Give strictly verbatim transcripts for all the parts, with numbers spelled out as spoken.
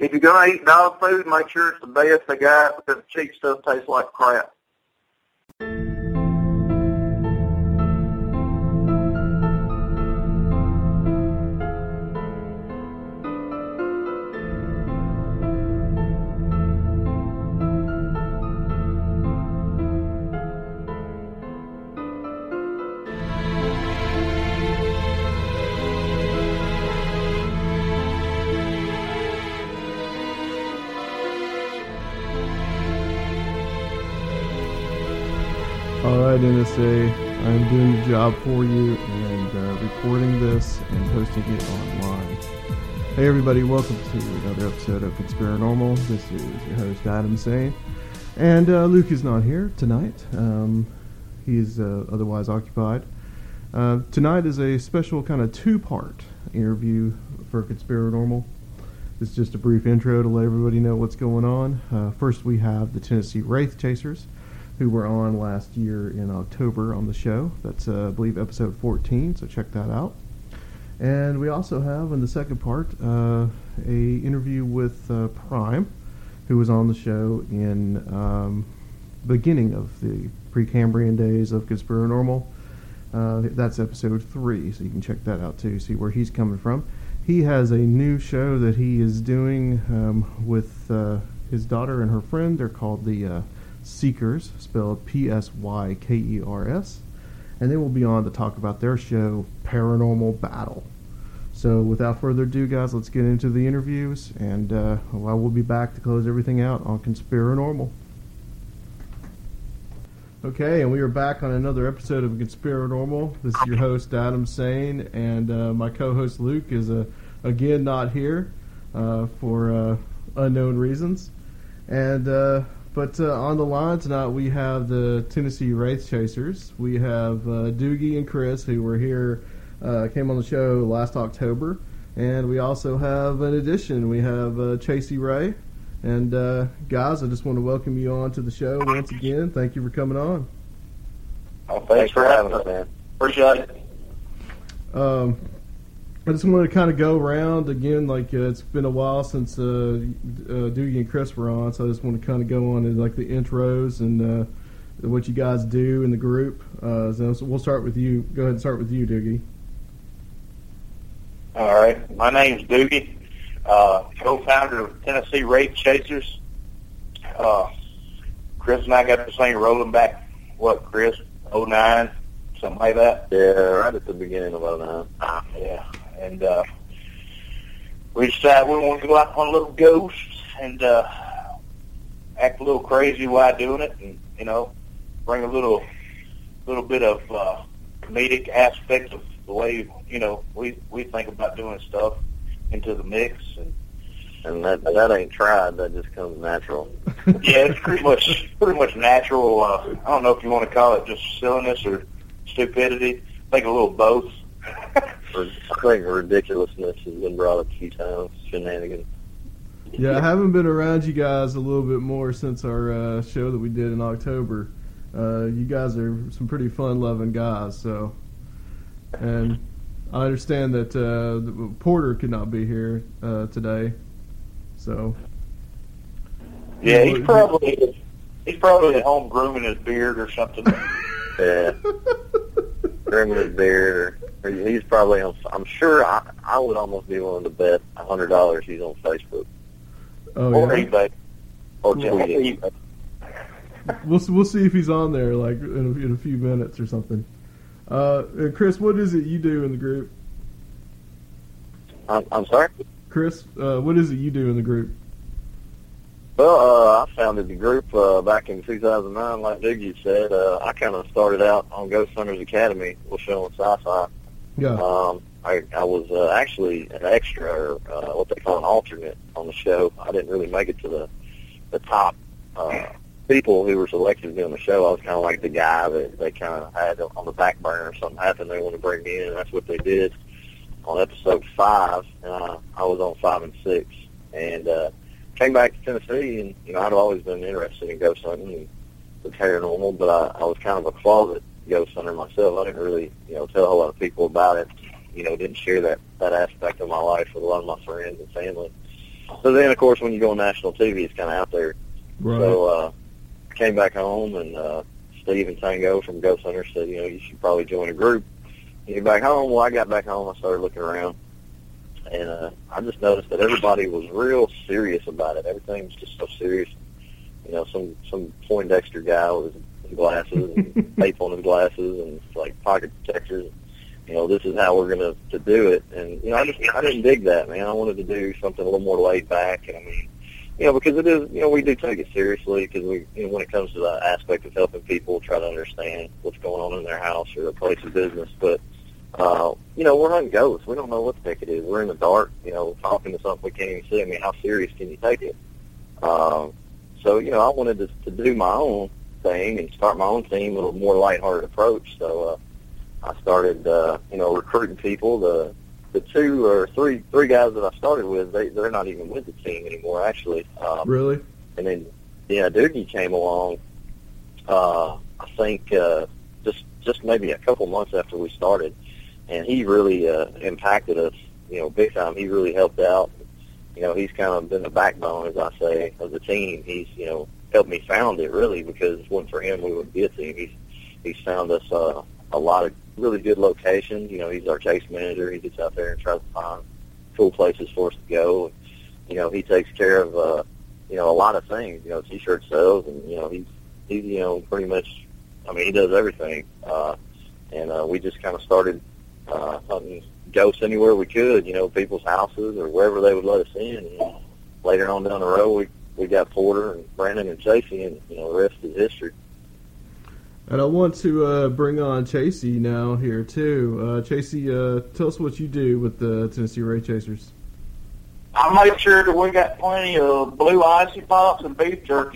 if you're going to eat dog food, make sure it's the best they got, because the cheap stuff tastes like crap. Alright, N S A, I'm doing the job for you and uh, recording this and posting it online. Hey everybody, welcome to another episode of Conspiranormal. This is your host Adam Sane, and uh, Luke is not here tonight. Um, he is uh, otherwise occupied. Uh, tonight is a special kind of two-part interview for Conspiranormal. It's just a brief intro to let everybody know what's going on. Uh, first we have the Tennessee Wraith Chasers, who were on last year in October on the show. That's, uh, I believe, episode fourteen, so check that out. And we also have, in the second part, uh, a interview with uh, Prime, who was on the show in um, beginning of the Precambrian days of Conspiranormal. Uh, that's episode three, so you can check that out too, see where he's coming from. He has a new show that he is doing um, with uh, his daughter and her friend. They're called the Uh, Seekers, spelled P S Y K E R S, and they will be on to talk about their show, Paranormal Battle. So without further ado, guys, let's get into the interviews, and uh, well, we'll be back to close everything out on Conspiranormal. Okay, and we are back on another episode of Conspiranormal. This is your host, Adam Sane, and uh, my co-host, Luke, is uh, again not here uh, for uh, unknown reasons. And uh, But uh, on the line tonight, we have the Tennessee Wraith Chasers. We have uh, Doogie and Chris, who were here, uh, came on the show last October. And we also have an addition. We have uh, Chasey Ray. And uh, guys, I just want to welcome you on to the show once again. Thank you for coming on. Oh, thanks, thanks for having us, man. Appreciate it. Um, I just wanted to kind of go around again, like uh, it's been a while since uh, uh, Doogie and Chris were on, so I just want to kind of go on to like the intros and uh, what you guys do in the group. Uh, so we'll start with you. Go ahead and start with you, Doogie. All right, my name's Doogie, uh, co-founder of Tennessee Wraith Chasers. Uh, Chris and I got this thing rolling back, what, Chris, oh nine, something like that? Yeah, right at the beginning of oh nine. Uh, yeah. And uh, we decided we wanted to go out on a little ghost and uh, act a little crazy while doing it, and you know, bring a little, little bit of uh, comedic aspect of the way you know we we think about doing stuff into the mix, and and that that ain't tried. That just comes natural. Yeah, it's pretty much pretty much natural. Uh, I don't know if you want to call it just silliness or stupidity. I think a little both. I think ridiculousness has been brought up a few times, shenanigans. Yeah, I haven't been around you guys a little bit more since our uh, show that we did in October. Uh, you guys are some pretty fun-loving guys, so. And I understand that uh, Porter could not be here uh, today, so. Yeah, he's probably he's probably at home grooming his beard or something. Yeah. Grooming his beard, or he's probably on. I'm sure I, I would almost be willing to bet a hundred dollars he's on Facebook. Oh, or yeah? eBay. Or Yeah. tweeting. We'll we'll see if he's on there like in a, in a few minutes or something. Uh, and Chris, what is it you do in the group? I'm, I'm sorry. Chris, uh, what is it you do in the group? Well, uh, I founded the group uh, back in two thousand nine, like Doogie said. Uh, I kind of started out on Ghost Hunters Academy, we'll show on Sci-Fi. Yeah. Um, I, I was uh, actually an extra, or uh, what they call an alternate on the show. I didn't really make it to the the top uh, people who were selected to be on the show. I was kind of like the guy that they kind of had on the back burner. If something happened, they wanted to bring me in, and that's what they did on episode five. Uh, I was on five and six, and uh, came back to Tennessee, and you know I'd always been interested in ghost hunting and the paranormal, but I, I was kind of a closet ghost hunter myself. I didn't really, you know, tell a whole lot of people about it. You know, didn't share that that aspect of my life with a lot of my friends and family. so then, of course, when you go on national T V, it's kind of out there. Right. So uh, I came back home, and uh, Steve and Tango from Ghost Hunters said, you know, you should probably join a group. You get back home. Well, I got back home. I started looking around, and uh, I just noticed that everybody was real serious about it. Everything was just so serious. You know, some some Poindexter guy with his glasses and tape on his glasses and like pocket protectors. You know, this is how we're going to to do it. And, you know, I just, I didn't dig that, man. I wanted to do something a little more laid back. And, I mean, you know, because it is, you know, we do take it seriously because we, you know, when it comes to the aspect of helping people try to understand what's going on in their house or their place of business. But, uh, you know, we're hunting ghosts. We don't know what the heck it is. We're in the dark, you know, talking to something we can't even see. I mean, how serious can you take it? Um, so, you know, I wanted to, to do my own thing and start my own team with a more lighthearted approach. So, uh, I started, uh, you know, recruiting people. The the two or three three guys that I started with, they they're not even with the team anymore, actually. Um, really? And then, yeah, Doogie came along. Uh, I think uh, just just maybe a couple months after we started, and he really uh, impacted us, you know, big time. He really helped out. You know, he's kind of been the backbone, as I say, of the team. He's, you know, helped me found it really because if it wasn't for him, we wouldn't be a team. He's he's found us uh, a lot of really good locations. You know, he's our chase manager. He gets out there and tries to find cool places for us to go. You know, he takes care of, uh, you know, a lot of things, you know, T-shirt sales, and, you know, he's, he's, you know, pretty much, I mean, he does everything. Uh, and uh, we just kind of started uh, hunting ghosts anywhere we could, you know, people's houses or wherever they would let us in. And later on down the road, we, we got Porter and Brandon and Chasey, and, you know, the rest is history. And I want to uh, bring on Chasey now here, too. Uh, Chasey, uh, tell us what you do with the Tennessee Ray Chasers. I make sure that we got plenty of blue icy pops and beef jerky.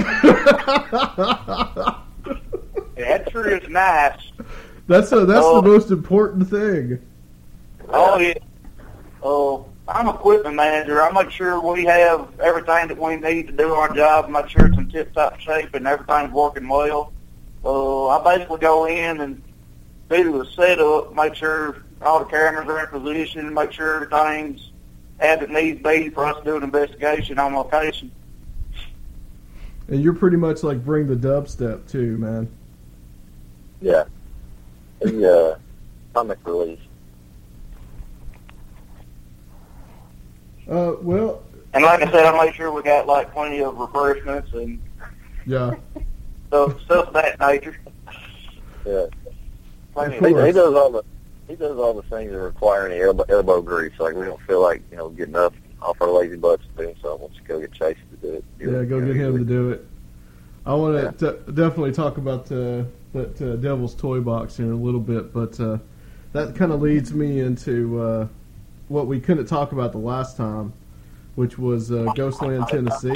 That sure is nice. That's a, that's oh. the most important thing. Oh, yeah. Oh, I'm equipment manager. I make sure we have everything that we need to do our job, make sure it's in tip-top shape and everything's working well. Uh, I basically go in and do the setup, make sure all the cameras are in position, make sure everything's as it needs to be for us to do an investigation on location. And you're pretty much like bring the dubstep too, man. Yeah. The uh, comic relief. Uh, well. And like I said, I make sure we got like plenty of refreshments and yeah. stuff, stuff of that nature. Yeah. He, he does all the he does all the things that require any elbow, elbow grease. Like we don't feel like, you know, getting up off our lazy butts and doing something. Let's go get Chase to do it. Yeah, go get him to do it. I want to yeah. definitely talk about uh, that uh, Devil's Toy Box here in a little bit, but uh, that kind of leads me into uh, what we couldn't talk about the last time, which was uh, Ghostland, Tennessee.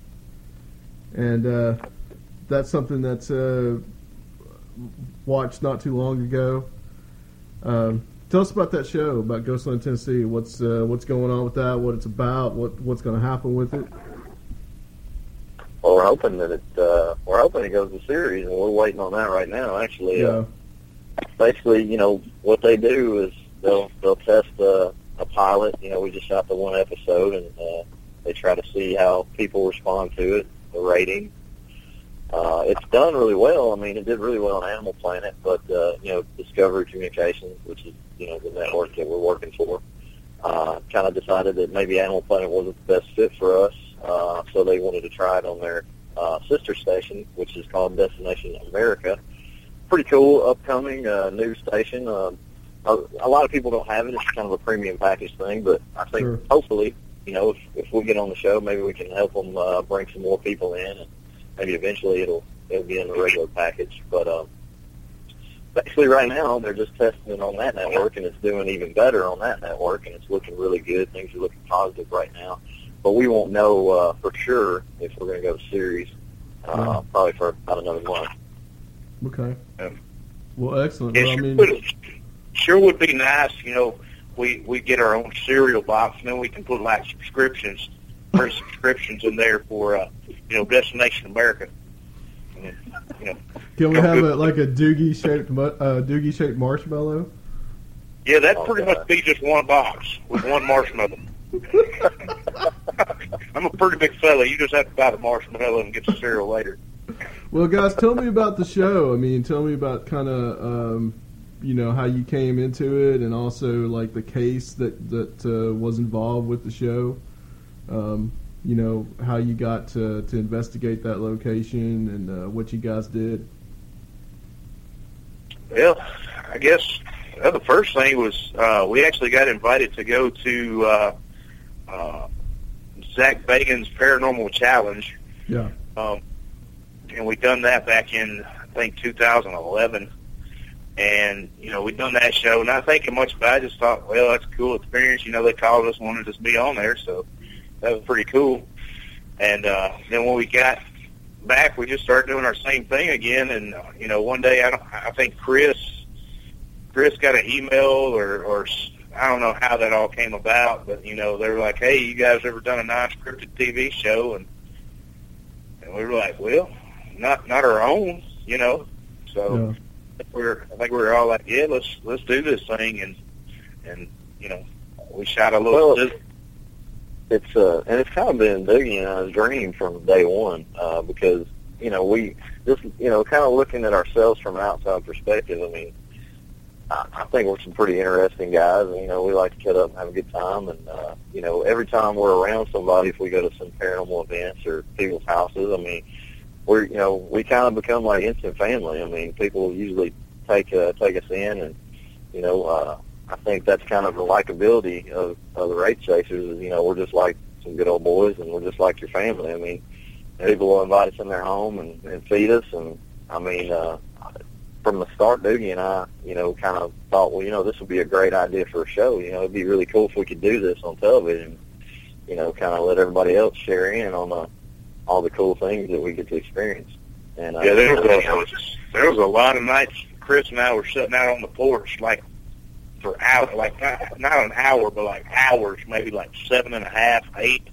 And uh, that's something that's uh, watched not too long ago. Um, tell us about that show, about Ghostland, Tennessee. What's uh, what's going on with that? What it's about? What what's going to happen with it? Well, we're hoping that it uh, we're hoping it goes to series, and we're waiting on that right now. Actually, yeah. uh, basically, you know what they do is they'll they'll test uh, a pilot. You know, we just shot the one episode, and uh, they try to see how people respond to it, the rating. Uh, it's done really well. I mean, it did really well on Animal Planet, but, uh, you know, Discovery Communications, which is, you know, the network that we're working for, uh, kind of decided that maybe Animal Planet wasn't the best fit for us, uh, so they wanted to try it on their uh, sister station, which is called Destination America. Pretty cool, upcoming uh, news station. Uh, a, a lot of people don't have it. It's kind of a premium package thing, but I think sure. hopefully, you know, if, if we get on the show, maybe we can help them uh, bring some more people in, and maybe eventually it'll it'll be in the regular package. But um, basically right now they're just testing it on that network, and it's doing even better on that network, and it's looking really good. Things are looking positive right now. But we won't know uh, for sure if we're going to go to series uh, yeah. probably for about another month. Okay. Yeah. Well, excellent. It well, I sure, mean, would, sure would be nice, you know, we, we get our own cereal box, and then we can put like subscriptions, free subscriptions in there for, uh, you know, Destination America. And then, you know, can we have a, like a Doogie shaped uh, Doogie shaped marshmallow? Yeah, that'd Oh, pretty God. much be just one box with one marshmallow. I'm a pretty big fella. You just have to buy the marshmallow and get the cereal later. Well, guys, tell me about the show. I mean, tell me about kind of, um, you know, how you came into it, and also like the case that that uh, was involved with the show. Um, you know, how you got to to investigate that location and uh, what you guys did. Well, I guess well, the first thing was uh, we actually got invited to go to uh, uh, Zach Bagan's Paranormal Challenge. Yeah. Um, and we done that back in, I think, two thousand eleven. And, you know, we done that show, not thinking much about it. I just thought, well, that's a cool experience. You know, they called us, wanted us to be on there, so that was pretty cool. And uh, then when we got back, we just started doing our same thing again. And, uh, you know, one day, I, don't, I think Chris Chris got an email, or, or I don't know how that all came about, but, you know, they were like, hey, you guys ever done a non-scripted T V show? And, and we were like, well, not not our own, you know. So Yeah. I think we're I think we were all like, yeah, let's let's do this thing, and and you know, we shot a little. Well, it's uh, and it's kind of been Dougie and I's dream from day one, uh, because you know we just you know kind of looking at ourselves from an outside perspective. I mean, I, I think we're some pretty interesting guys, and you know we like to cut up and have a good time, and uh, you know every time we're around somebody, if we go to some paranormal events or people's houses, I mean. We're, you know, we kind of become like instant family. I mean, people usually take uh, take us in, and you know, uh, I think that's kind of the likability of, of the Wraith Chasers. Is you know, we're just like some good old boys, and we're just like your family. I mean, people will invite us in their home and, and feed us, and I mean, uh, from the start, Dougie and I, you know, kind of thought, well, you know, this would be a great idea for a show. You know, it'd be really cool if we could do this on television. You know, kind of let everybody else share in on the all the cool things that we get to experience. And uh, yeah, there was, a, there was a lot of nights Chris and I were sitting out on the porch, like, for hours, like, not, not an hour, but like hours, maybe like seven and a half, eight,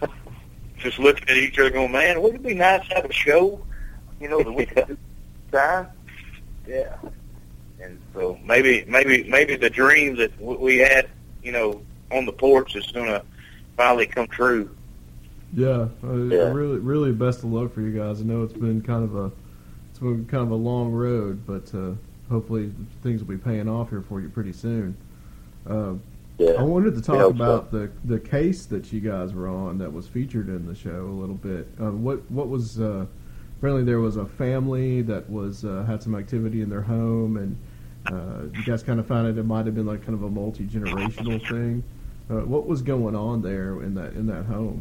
just looking at each other going, man, wouldn't it be nice to have a show, you know, the week time? Yeah. And so maybe, maybe, maybe the dream that we had, you know, on the porch is going to finally come true. Yeah, uh, Yeah. really, really best of luck for you guys. I know it's been kind of a, it's been kind of a long road, but uh, hopefully things will be paying off here for you pretty soon. Uh, yeah. I wanted to talk Yeah, about so. the the case that you guys were on that was featured in the show a little bit. Uh, what what was uh, apparently there was a family that was uh, had some activity in their home, and uh, you guys kind of found it it might have been like kind of a multi generational thing. Uh, what was going on there in that in that home?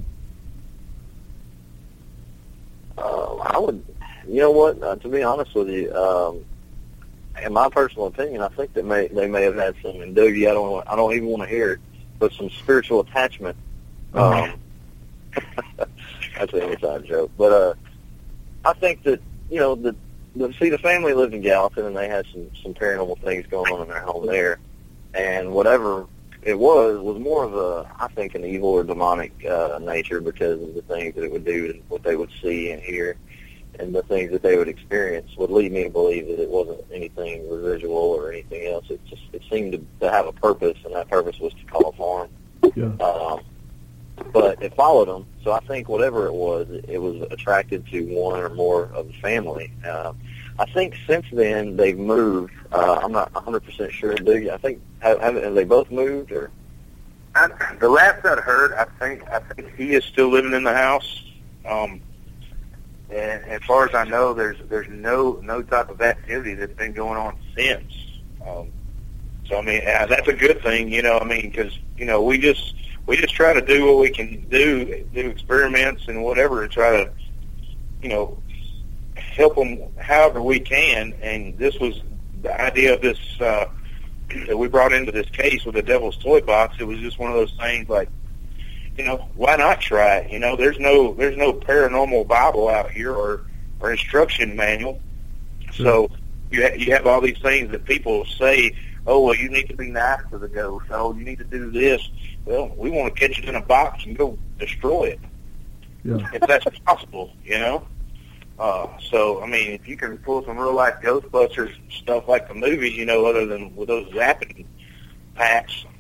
Uh, I would, you know what? Uh, to be honest with you, um, in my personal opinion, I think that may they may have had some. And Dougie, I don't, I don't even want to hear it, but some spiritual attachment. Um, that's an inside joke, but uh, I think that you know the, the see the family lived in Gallatin, and they had some some paranormal things going on in their home there, and whatever it was was more of a, I think, an evil or demonic uh, nature because of the things that it would do and what they would see and hear, and the things that they would experience would lead me to believe that it wasn't anything residual or anything else. It just it seemed to, to have a purpose, and that purpose was to cause harm. Yeah. Um, but it followed them, so I think whatever it was, it was attracted to one or more of the family. Uh, I think since then they've moved. Uh, I'm not one hundred percent sure. Do you? I think have, have, have they both moved or? I, the last I'd heard, I think I think he is still living in the house. Um, and as far as I know, there's there's no no type of activity that's been going on since. Um, so I mean, uh, that's a good thing, you know. I mean, because you know we just we just try to do what we can do, do experiments and whatever to try to, you know, help them however we can. And this was the idea of this uh, that we brought into this case with the Devil's Toy Box. It was just one of those things like, you know, why not try it? You know, there's no there's no paranormal Bible out here or, or instruction manual. So you ha- you have all these things that people say, oh, well, you need to be nice to the ghost. Oh, you need to do this. Well, we want to catch it in a box and go destroy it, Yeah. if that's possible, you know. Uh, so, I mean, if you can pull some real-life Ghostbusters stuff like the movies, you know, other than with those zapping packs,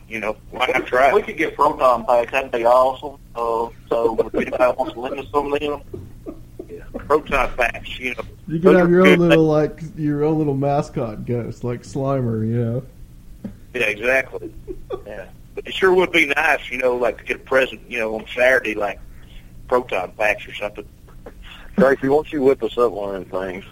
you know, why not try? We could get proton packs. That'd be awesome. Uh, so if anybody wants to lend us some of them, Yeah, proton packs, you know. You could those have are your good own little like your own little mascot ghost, like Slimer, you know. Yeah, exactly. Yeah, but it sure would be nice, you know, like to get a present, you know, on Saturday, like proton packs or something. Tracy, won't you whip us up one of them things?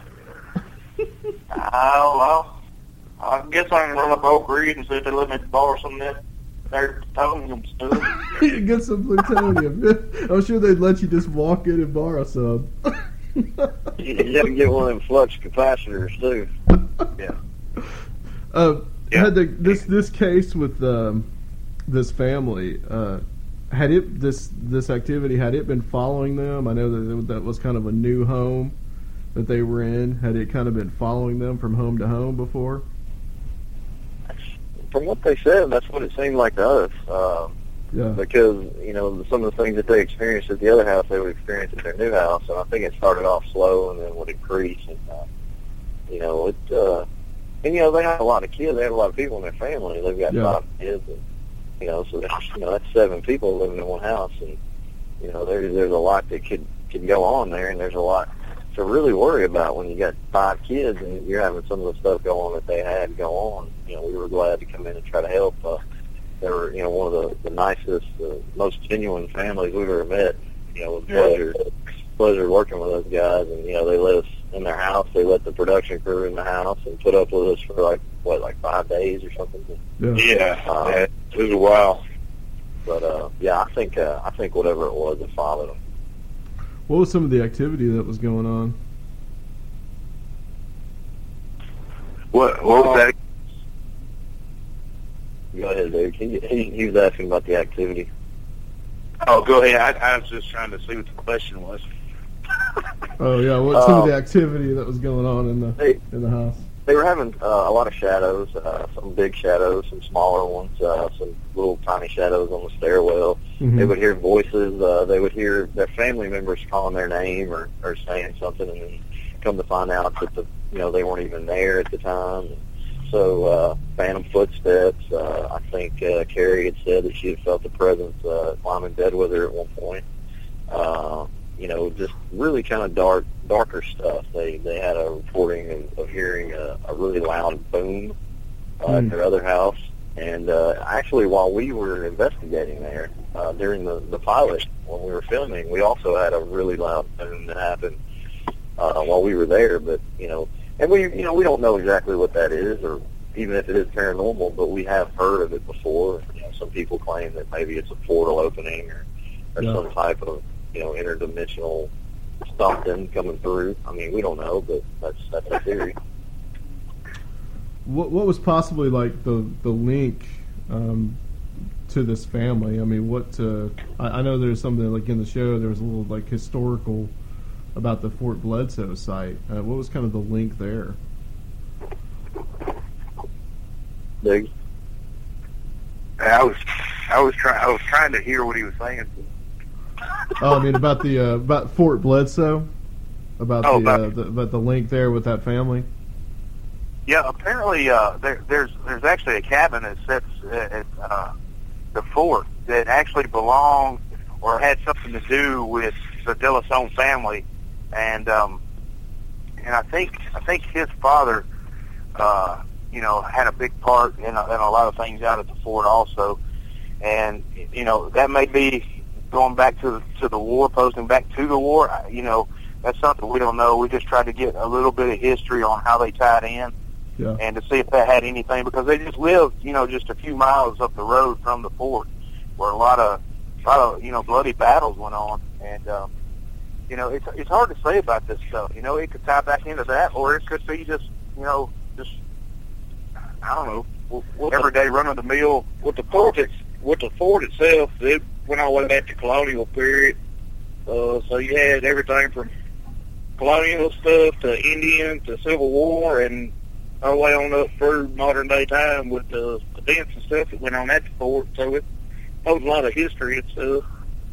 I don't know. I guess I can run up Oak Ridge and see if they let me borrow some of that their plutonium stuff. Get some plutonium. I'm sure they'd let you just walk in and borrow some. You you have to get one of them flux capacitors too. Yeah. Uh, Yeah. Had the, this this case with um, this family, uh, had it this this activity had it been following them? I know that that was kind of a new home that they were in. Had it kind of been following them from home to home before? From what they said, that's what it seemed like to us. Uh, Yeah. because, you know, some of the things that they experienced at the other house, they would experience at their new house. And I think it started off slow and then would increase. And, uh, you know, it, uh, and, you know, they have a lot of kids. They have a lot of people in their family. They've got Yeah. five kids. And, you know, so that's, you know, that's seven people living in one house. And, you know, there's, there's a lot that could, could go on there. And there's a lot to really worry about when you got five kids and you're having some of the stuff go on that they had go on. You know, we were glad to come in and try to help. Uh, they were, you know, one of the, the nicest, uh, most genuine families we've ever met. You know, it was a pleasure, pleasure working with those guys. And, you know, they let us in their house. They let the production crew in the house and put up with us for, like, what, like five days or something? Yeah. Yeah, Uh, yeah, it was a while. But, uh, yeah, I think, uh, I think whatever it was, it followed them. What was some of the activity that was going on? What, what was that? Go ahead, dude. He, he, he was asking about the activity. Oh, go ahead. I, I was just trying to see what the question was. Oh yeah, what some of Uh, the activity that was going on in the They, in the house? they were having uh, a lot of shadows, uh, some big shadows, some smaller ones, uh, some little tiny shadows on the stairwell. Mhm. They would hear voices. Uh, they would hear their family members calling their name or, or saying something, and then come to find out that the you know they weren't even there at the time. So uh, phantom footsteps. Uh, I think uh, Carrie had said that she had felt the presence uh, climb in bed with her at one point. Uh, you know, just really kind of dark, darker stuff. They they had a reporting of, of hearing a, a really loud boom uh, Mm. at their other house. And uh, actually, while we were investigating there uh, during the, the pilot, when we were filming, we also had a really loud boom that happened uh, while we were there. But you know, and we you know we don't know exactly what that is, or even if it is paranormal, but we have heard of it before. You know, some people claim that maybe it's a portal opening or, or Yeah. some type of you know interdimensional something coming through. I mean, we don't know, but that's that's a theory. What what was possibly like the the link um, to this family? I mean, what uh, I, I know there's something like in the show. There was a little like historical about the Fort Bledsoe site. Uh, what was kind of the link there? Big. I was, I was trying, I was trying to hear what he was saying. Oh, I mean about the uh, about Fort Bledsoe, about Oh, the, uh, about- the about the link there with that family. Yeah, apparently uh, there, there's there's actually a cabin that sits at uh, the fort that actually belonged or had something to do with the De La Somme family, and um, and I think I think his father, uh, you know, had a big part in a, in a lot of things out at the fort also, and you know that may be going back to to the war, posting back to the war. I- You know, that's something we don't know. We just tried to get a little bit of history on how they tied in. Yeah. And to see if that had anything, because they just lived, you know, just a few miles up the road from the fort, where a lot of, a lot of, you know, bloody battles went on, and um, you know, it's it's hard to say about this stuff. You know, it could tie back into that, or it could be just, you know, just I don't know, Well, well, everyday run of the mill. with the fort, it's, with the fort itself, it went all the way back to colonial period. Uh, so you had everything from colonial stuff to Indian to Civil War, and all the way on up through modern day time with the events and stuff that went on at the fort. So it holds a lot of history and stuff.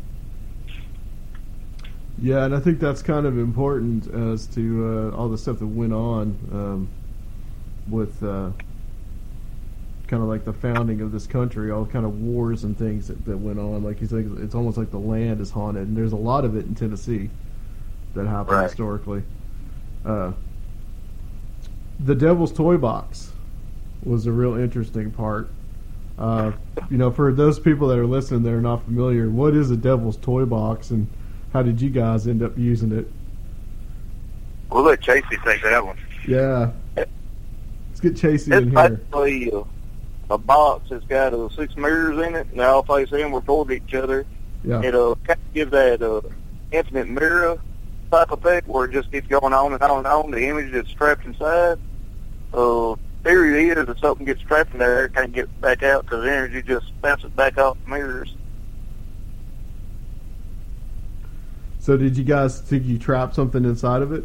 Yeah, and I think that's kind of important as to uh, all the stuff that went on um, with, because kind of like the founding of this country, all kind of wars and things that, that went on. Like he's like, it's almost like the land is haunted, and there's a lot of it in Tennessee that happened Right. historically. Uh, the Devil's Toy Box was a real interesting part. Uh, you know, for those people that are listening that are not familiar, what is a Devil's Toy Box, and how did you guys end up using it? We'll let Chasey take that one. Yeah. Let's get Chasey It's in here. basically a, a box that's got uh, six mirrors in it, and they all face inward toward each other. Yeah. It'll kind of give that uh, infinite mirror type effect where it just keeps going on and on and on. The image that's trapped inside. Uh, theory is if something gets trapped in there, it can't get back out because the energy just bounces back off the mirrors. So did you guys think you trapped something inside of it?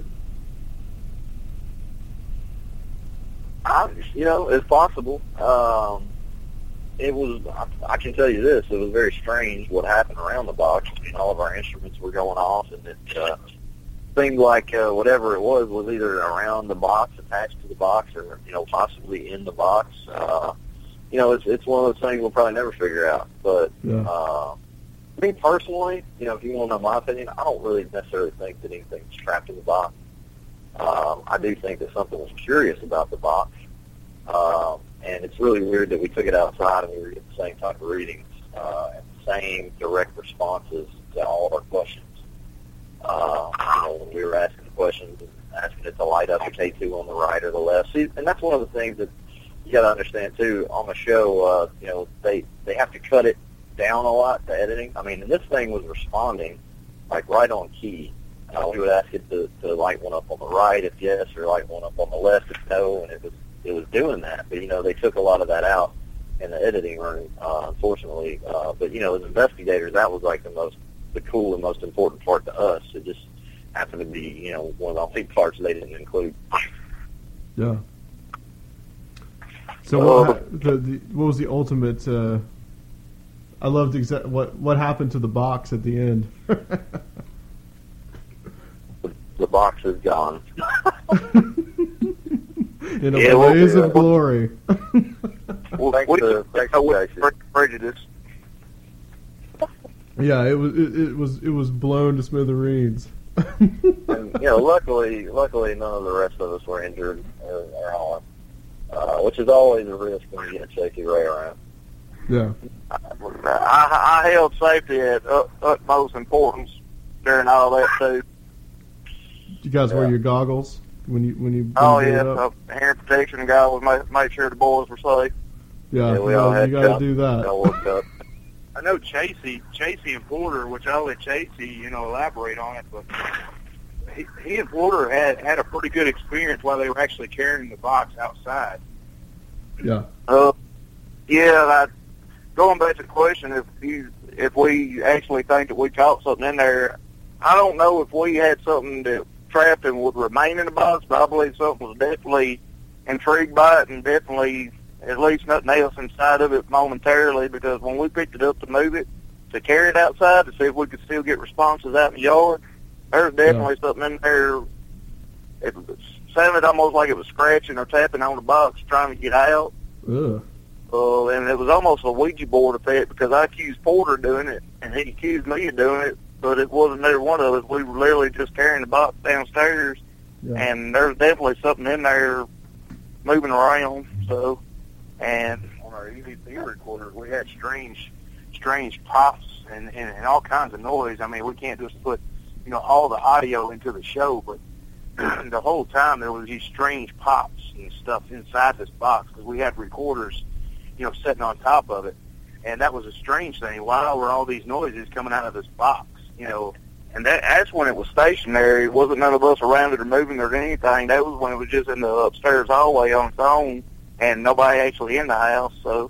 I, you know, it's possible. Um, it was. I, I can tell you this: it was very strange what happened around the box. I mean, all of our instruments were going off, and it uh, seemed like uh, whatever it was was either around the box, attached to the box, or you know, possibly in the box. Uh, you know, it's it's one of those things we'll probably never figure out. But Yeah. uh, me personally, you know, if you want to know my opinion, I don't really necessarily think that anything's trapped in the box. Um, I do think that something was curious about the box. Um, and it's really weird that we took it outside and we were getting the same type of readings uh, and the same direct responses to all of our questions. Uh, you know, when we were asking the questions and asking it to light up the K two on the right or the left. See, and that's one of the things that you got to understand, too. On the show, uh, you know, they, they have to cut it down a lot, the editing. I mean, and this thing was responding, like, right on key. Uh, we would ask it to, to light one up on the right if yes, or light one up on the left if no, and it was it was doing that. But, you know, they took a lot of that out in the editing room, uh, unfortunately. Uh, but, you know, as investigators, that was like the most, the cool and most important part to us. It just happened to be, you know, one of the only parts they didn't include. Yeah. So what, ha- the, the, what was the ultimate? Uh, I loved exa- what what happened to the box at the end. The, the box is gone. In a Yeah, we'll blaze do of that. glory. Well, thanks we to, thanks to with Jason. prejudice. Yeah, it was it, it was it was blown to smithereens. And, you know, luckily, luckily, none of the rest of us were injured or, or harmed, uh, which is always a risk when you get Chasey Ray around. Yeah. I, I held safety at ut, utmost importance during all that too. You guys wear Yeah. your goggles when you when you. When Oh you yeah, get up? the hair protection guy was make, make sure the boys were safe. Yeah, Yeah, we you all gotta- had you got to cups. do We that. all looked up. I know Chasey, Chasey and Porter, which I'll let Chasey, you know, elaborate on it, but he, he and Porter had had a pretty good experience while they were actually carrying the box outside. Yeah. Uh, yeah, that, going back to the question, if you, if we actually think that we caught something in there, I don't know if we had something that trapped and would remain in the box, but I believe something was definitely intrigued by it and definitely at least nothing else inside of it momentarily, because when we picked it up to move it, to carry it outside to see if we could still get responses out in the yard, there was definitely something in there. It was, sounded almost like it was scratching or tapping on the box trying to get out. Ugh. Uh, and it was almost a Ouija board effect because I accused Porter of doing it, and he accused me of doing it, but it wasn't either one of us. We were literally just carrying the box downstairs, Yeah. and there was definitely something in there moving around. So, and On our E V P recorder, we had strange, strange pops and, and, and all kinds of noise. I mean, we can't just put, you know, all the audio into the show, but the whole time there was these strange pops and stuff inside this box because we had recorders, you know, sitting on top of it. And that was a strange thing. Why were all these noises coming out of this box, you know? And that, that's when it was stationary. It wasn't none of us around it or moving or anything. That was when it was just in the upstairs hallway on its own and nobody actually in the house. So,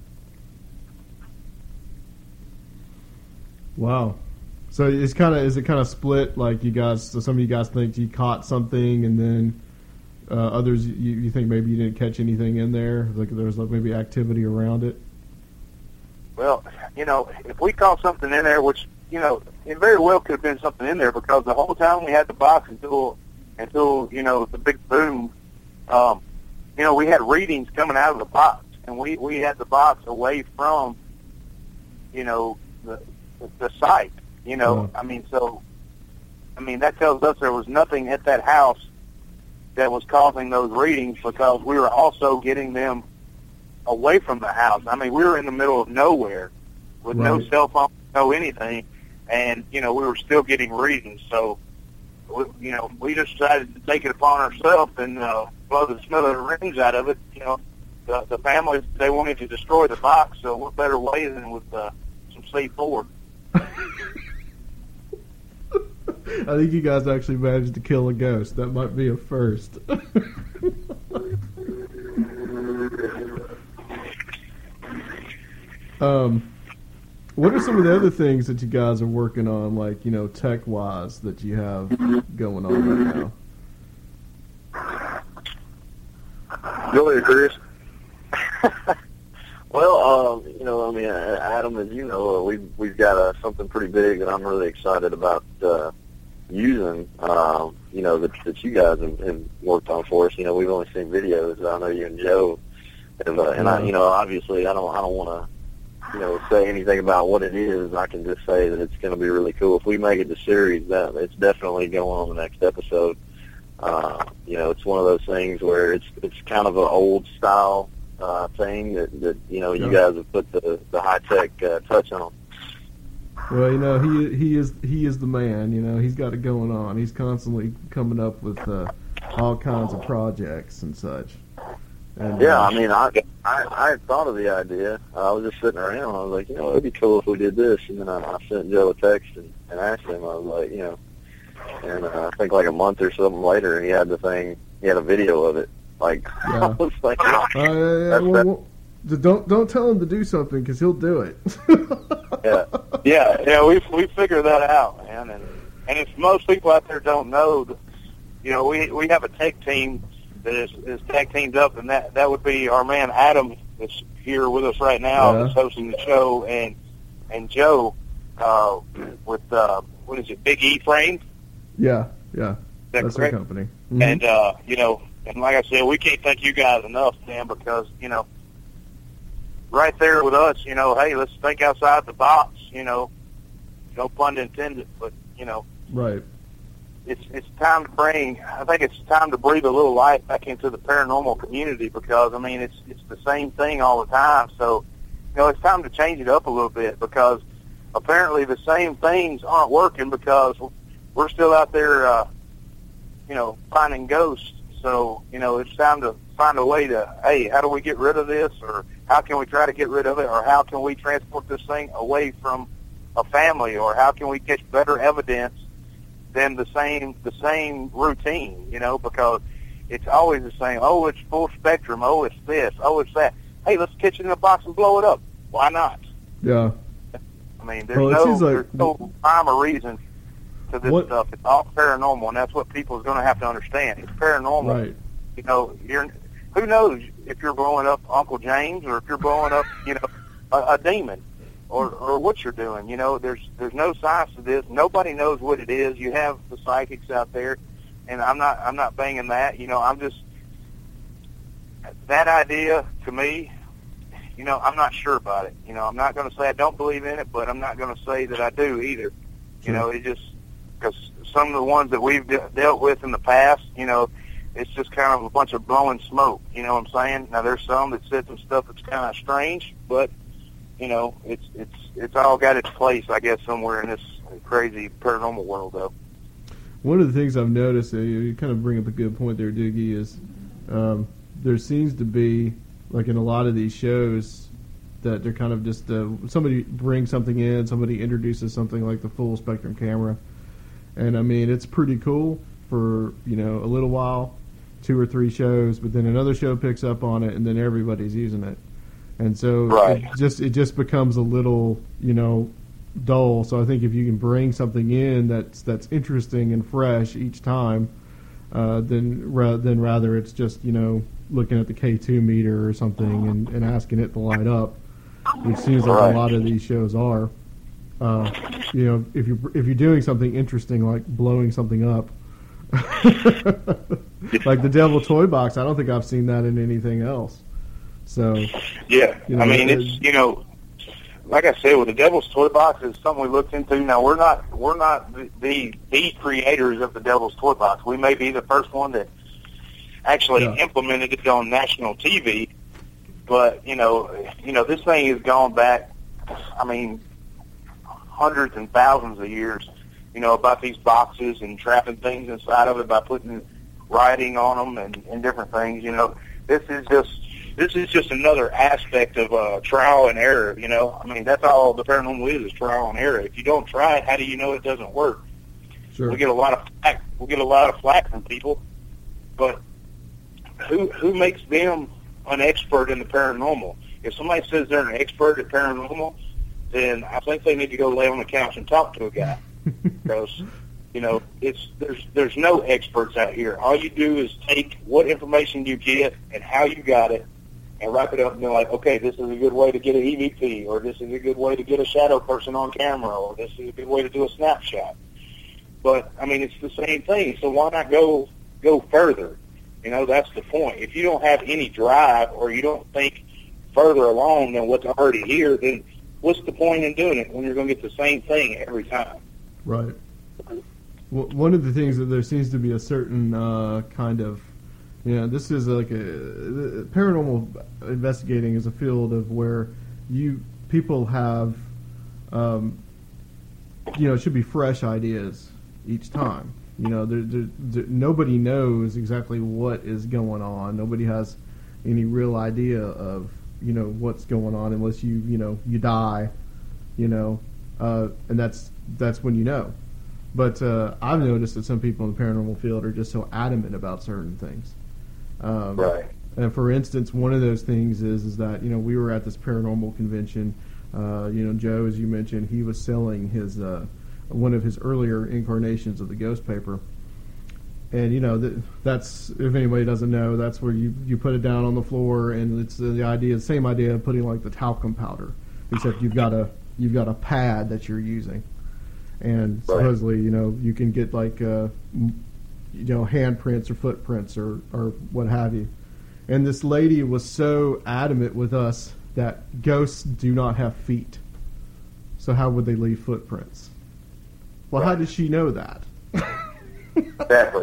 Wow. So it's kind of is it kind of split? Like you guys, so some of you guys think you caught something, and then uh, others you, you think maybe you didn't catch anything in there. Like there was like maybe activity around it. well, you know, if we caught something in there, which, you know, it very well could have been something in there because the whole time we had the box until, until you know, the big boom, um, you know, we had readings coming out of the box. and we we had the box away from, you know, the the site. You know, Oh. I mean, so, I mean, that tells us there was nothing at that house that was causing those readings, because we were also getting them away from the house. I mean, we were in the middle of nowhere with no Right. cell phone, no anything, and, you know, we were still getting readings. So, we, you know, we just decided to take it upon ourselves and uh, blow the smithereens out of it. You know, the, the family, they wanted to destroy the box, so what better way than with uh, some C four? I think you guys actually managed to kill a ghost. That might be a first. um, what are some of the other things that you guys are working on, like, you know, tech-wise, that you have going on right now? Go ahead, Chris. Well, um, you know, I mean, uh, Adam, as you know, uh, we've we've got uh, something pretty big that I'm really excited about uh, using. Um, you know, that, that you guys have, have worked on for us. You know, we've only seen videos. I know you and Joe, have, uh, and I, you know, obviously, I don't, I don't want to, you know, say anything about what it is. I can just say that it's going to be really cool. If we make it to series, that it's definitely going on the next episode. Uh, you know, it's one of those things where it's it's kind of an old style uh, thing that, that you know, you Yeah. guys have put the, the high tech uh, touch on. Well, you know, he he is he is the man. You know, he's got it going on. He's constantly coming up with uh, all kinds of projects and such. And, Yeah, uh, I mean, I, I I had thought of the idea. I was just sitting around. I was like, you know, it'd be cool if we did this. And then I, I sent Joe a text and, and asked him. I was like, you know, and uh, I think like a month or something later, he had the thing. He had a video of it. Like, Yeah. I was like, Uh, yeah, yeah, That's- well, well, don't don't tell him to do something, because he'll do it. yeah, Yeah, yeah, we we figured that out, man, and and if most people out there don't know, that, you know, we we have a tech team that is, is tag teamed up, and that that would be our man Adam that's here with us right now, Yeah. that's hosting the show, and and Joe uh, with uh, what is it, Big E Frame? yeah, yeah, Is that that's our correct? company. Mhm. And uh, you know, and like I said, we can't thank you guys enough, Dan, because you know, right there with us, you know, hey, let's think outside the box, you know, no pun intended, but you know, Right. it's it's time to bring. I think it's time to breathe a little life back into the paranormal community, because I mean, it's it's the same thing all the time. So, you know, it's time to change it up a little bit, because apparently the same things aren't working, because we're still out there, uh, you know, finding ghosts. So, you know, it's time to find a way to, hey, how do we get rid of this, or how can we try to get rid of it, or how can we transport this thing away from a family, or how can we get better evidence than the same the same routine, you know, because it's always the same. Oh, it's full spectrum. Oh, it's this. Oh, it's that. Hey, let's catch it in a box and blow it up. Why not? Yeah. I mean, there's Well, it no seems like- there's no rhyme or reason to this What- stuff. It's all paranormal, and that's what people are going to have to understand. It's paranormal. Right. You know, you're who knows if you're blowing up Uncle James, or if you're blowing up, you know, a, a demon, or or what you're doing. You know, there's there's no science to this. Nobody knows what it is. You have the psychics out there, and I'm not I'm not banging that. You know, I'm just that idea to me. You know, I'm not sure about it. You know, I'm not going to say I don't believe in it, but I'm not going to say that I do either. You know, it just because some of the ones that we've de- dealt with in the past, you know, it's just kind of a bunch of blowing smoke. You know what I'm saying? Now there's some that said some stuff that's kind of strange, but you know, it's it's it's all got its place, I guess, somewhere in this crazy paranormal world, though. One of the things I've noticed, uh, you, you kind of bring up a good point there, Doogie, is um, there seems to be, like in a lot of these shows, that they're kind of just, uh, somebody brings something in, somebody introduces something like the full spectrum camera, and I mean, it's pretty cool for, you know, a little while, two or three shows, but then another show picks up on it, and then everybody's using it. And so Right. it just it just becomes a little, you know, dull. So I think if you can bring something in that's that's interesting and fresh each time, uh, then ra- then rather it's just, you know, looking at the K two meter or something and, and asking it to light up, which seems like Right. a lot of these shows are. Uh, you know, if you if you're doing something interesting like blowing something up, like the Devil Toy Box, I don't think I've seen that in anything else. So yeah, you know, I mean, it's, you know, like I said, with the Devil's Toy Box, it's something we looked into. Now, we're not we're not the, the the creators of the Devil's Toy Box. We may be the first one that actually yeah. implemented it on national T V, but you know, you know, this thing has gone back, I mean, hundreds and thousands of years. You know, about these boxes and trapping things inside of it by putting writing on them and, and different things. You know, this is just. This is just another aspect of uh, trial and error, you know. I mean, that's all the paranormal is, is trial and error. If you don't try it, how do you know it doesn't work? Sure. We get a lot of flack. We get a lot of flack from people, but who who makes them an expert in the paranormal? If somebody says they're an expert at paranormal, then I think they need to go lay on the couch and talk to a guy, because you know it's there's there's no experts out here. All you do is take what information you get and how you got it, and wrap it up and be like, okay, this is a good way to get an E V P, or this is a good way to get a shadow person on camera, or this is a good way to do a snapshot. But, I mean, it's the same thing, so why not go go further? You know, that's the point. If you don't have any drive, or you don't think further along than what's already here, then what's the point in doing it when you're going to get the same thing every time? Right. Well, one of the things that there seems to be a certain uh, kind of, you know, this is like a paranormal investigating is a field of where you people have, um, you know, it should be fresh ideas each time. You know, there, there, there, nobody knows exactly what is going on. Nobody has any real idea of, you know, what's going on unless you, you know, you die, you know, uh, and that's that's when you know. But uh, I've noticed that some people in the paranormal field are just so adamant about certain things. Um, right. And for instance, one of those things is is that, you know, we were at this paranormal convention. Uh, you know, Joe, as you mentioned, he was selling his uh, one of his earlier incarnations of the ghost paper. And, you know, that, that's, if anybody doesn't know, that's where you, you put it down on the floor, and it's the idea, the same idea of putting like the talcum powder, except you've got a you've got a pad that you're using. And supposedly, you know, you can get like, uh, you know, handprints or footprints or, or what have you. And this lady was so adamant with us that ghosts do not have feet. So how would they leave footprints? Well, right. How did she know that? Exactly.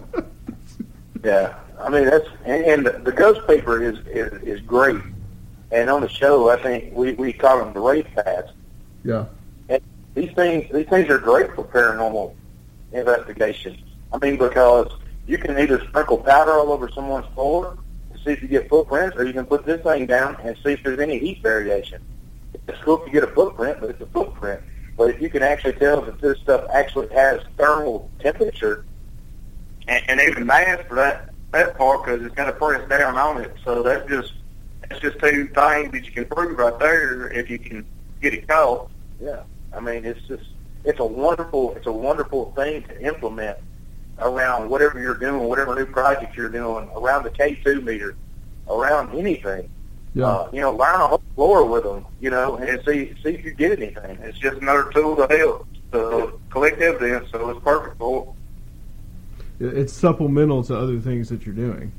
Yeah. I mean, that's, and, and the ghost paper is, is, is great. And on the show, I think we, we call them the wraith pads. Yeah. These things, these things are great for paranormal investigation. I mean, because you can either sprinkle powder all over someone's floor to see if you get footprints, or you can put this thing down and see if there's any heat variation. It's cool if you get a footprint, but it's a footprint. But if you can actually tell that this stuff actually has thermal temperature, and, and even mass for that that part, because it's going to press down on it. So that's just that's just two things that you can prove right there if you can get it caught. Yeah. I mean, it's just, it's a wonderful, it's a wonderful thing to implement around whatever you're doing, whatever new project you're doing, around the K two meter, around anything. Yeah. Uh, you know, learn a whole floor with them, you know, and see see if you get anything. It's just another tool to help to collect evidence, so it's perfect for it. It's supplemental to other things that you're doing,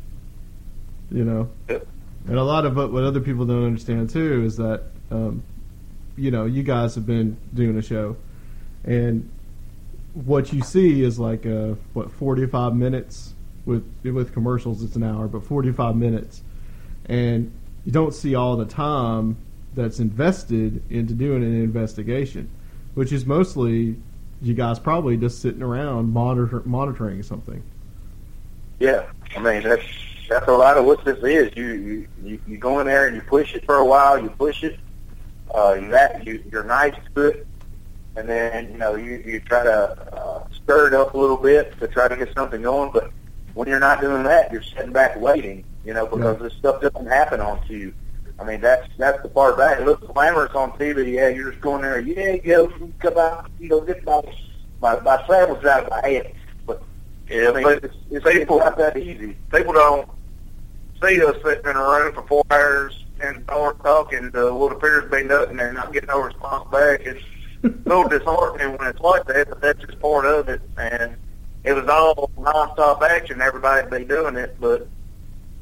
you know. Yep. And a lot of what other people don't understand, too, is that, um, you know, you guys have been doing a show, and what you see is like, uh, what, forty-five minutes? With with commercials, it's an hour, but forty-five minutes. And you don't see all the time that's invested into doing an investigation, which is mostly you guys probably just sitting around monitor, monitoring something. Yeah, I mean, that's that's a lot of what this is. You, you, you, you go in there and you push it for a while, you push it, Uh, you, you, you're nice to it, and then, you know, you, you try to uh, stir it up a little bit to try to get something going, but when you're not doing that, you're sitting back waiting, you know, because yeah. this stuff doesn't happen on to you. I mean, that's that's the part about it. It looks glamorous on T V. Yeah, you're just going there, yeah, you know, come out, you know, get my, my, my saddle's out of my head. But, yeah, I mean, it's, it's people not that easy. People don't see us sitting in a room for four hours and start talking to what appears to be nothing and not getting no response back. It's a little disheartening when it's like that, but that's just part of it. And it was all non-stop action. Everybody'd be doing it, but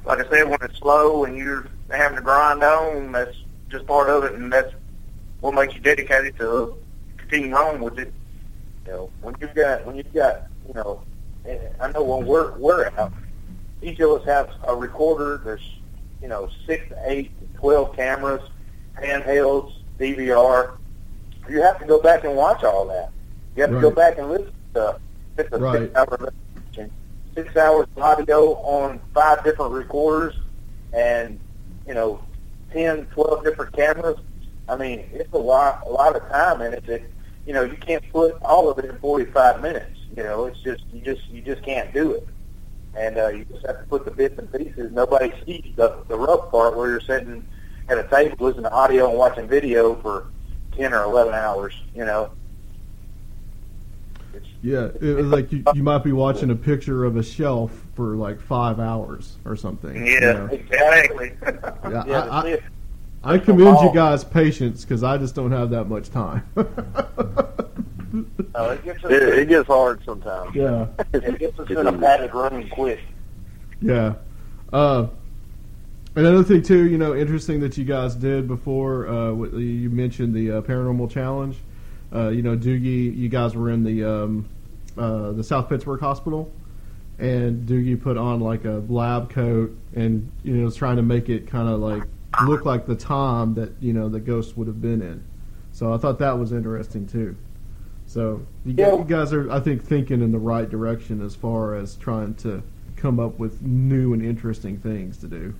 like I said, when it's slow and you're having to grind on, that's just part of it, and that's what makes you dedicated to continue on with it. You know, when you've got, when you've got, you know, I know when we're we're out, each of us has a recorder. There's, you know, six, eight, twelve cameras, handhelds, D V R. You have to go back and watch all that. You have to right. go back and listen to it's a right. six hour six hours of audio on five different recorders and, you know, ten, twelve different cameras. I mean, it's a lot a lot of time, and it's it, you know, you can't put all of it in forty-five minutes. You know, it's just you just you just can't do it. And uh, you just have to put the bits and pieces. Nobody sees the the rough part where you're sitting at a table listening to audio and watching video for ten or eleven hours. You know. It's, yeah, it was like you, you might be watching a picture of a shelf for like five hours or something. Yeah, you know? exactly. Yeah, yeah, I, I, it. I commend you guys' patience because I just don't have that much time. No, it gets us, It, it gets hard sometimes. yeah, it gets us in a padded room quick. yeah. Uh, another thing too, you know, interesting that you guys did before. Uh, what- you mentioned the uh, paranormal challenge. Uh, you know, Doogie, you guys were in the um, uh, the South Pittsburgh Hospital, and Doogie put on like a lab coat, and you know, was trying to make it kind of like look like the time that you know the ghost would have been in. So I thought that was interesting too. So you, Yeah. you guys are, I think, thinking in the right direction as far as trying to come up with new and interesting things to do.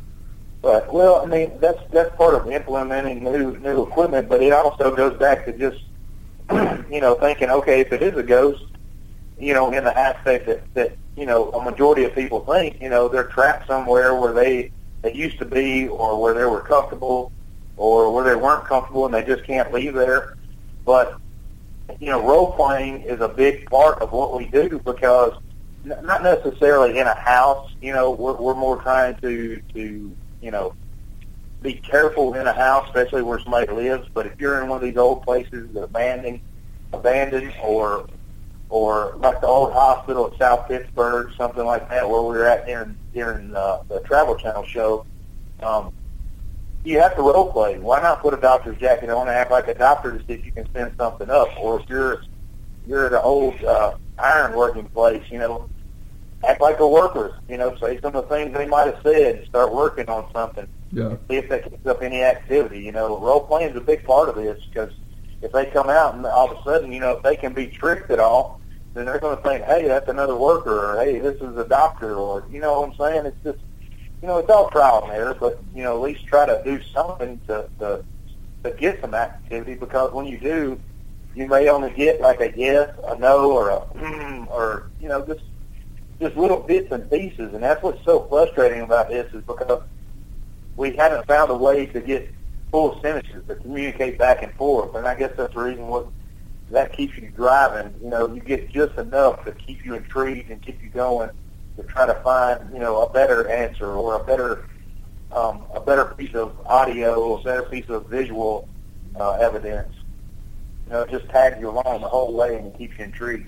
But well, I mean, that's that's part of implementing new new equipment, but it also goes back to just you know thinking, okay, if it is a ghost, you know, in the aspect that that you know a majority of people think, you know, they're trapped somewhere where they they used to be, or where they were comfortable, or where they weren't comfortable and they just can't leave there. But you know, role playing is a big part of what we do because n- not necessarily in a house. You know, we're, we're more trying to to you know be careful in a house, especially where somebody lives. But if you're in one of these old places, abandoned, abandoned, or or like the old hospital at South Pittsburgh, something like that, where we were at during during uh, the Travel Channel show. Um, You have to role play. Why not put a doctor's jacket on and act like a doctor to see if you can send something up? Or if you're you're at an old uh, iron working place, you know, act like a worker. You know, say some of the things they might have said. Start working on something. Yeah. See if that keeps up any activity. You know, role playing is a big part of this because if they come out and all of a sudden, you know, if they can be tricked at all, then they're going to think, hey, that's another worker, or hey, this is a doctor, or you know what I'm saying? It's just. You know, it's all trial and error, but, you know, at least try to do something to, to, to get some activity because when you do, you may only get like a yes, a no, or a mm, or, you know, just just little bits and pieces. And that's what's so frustrating about this is because we haven't found a way to get full sentences to communicate back and forth. And I guess that's the reason what that keeps you driving. You know, you get just enough to keep you intrigued and keep you going. To try to find, you know, a better answer or a better, um, a better piece of audio, a better piece of visual uh, evidence. You know, it just tags you along the whole way and keeps you intrigued.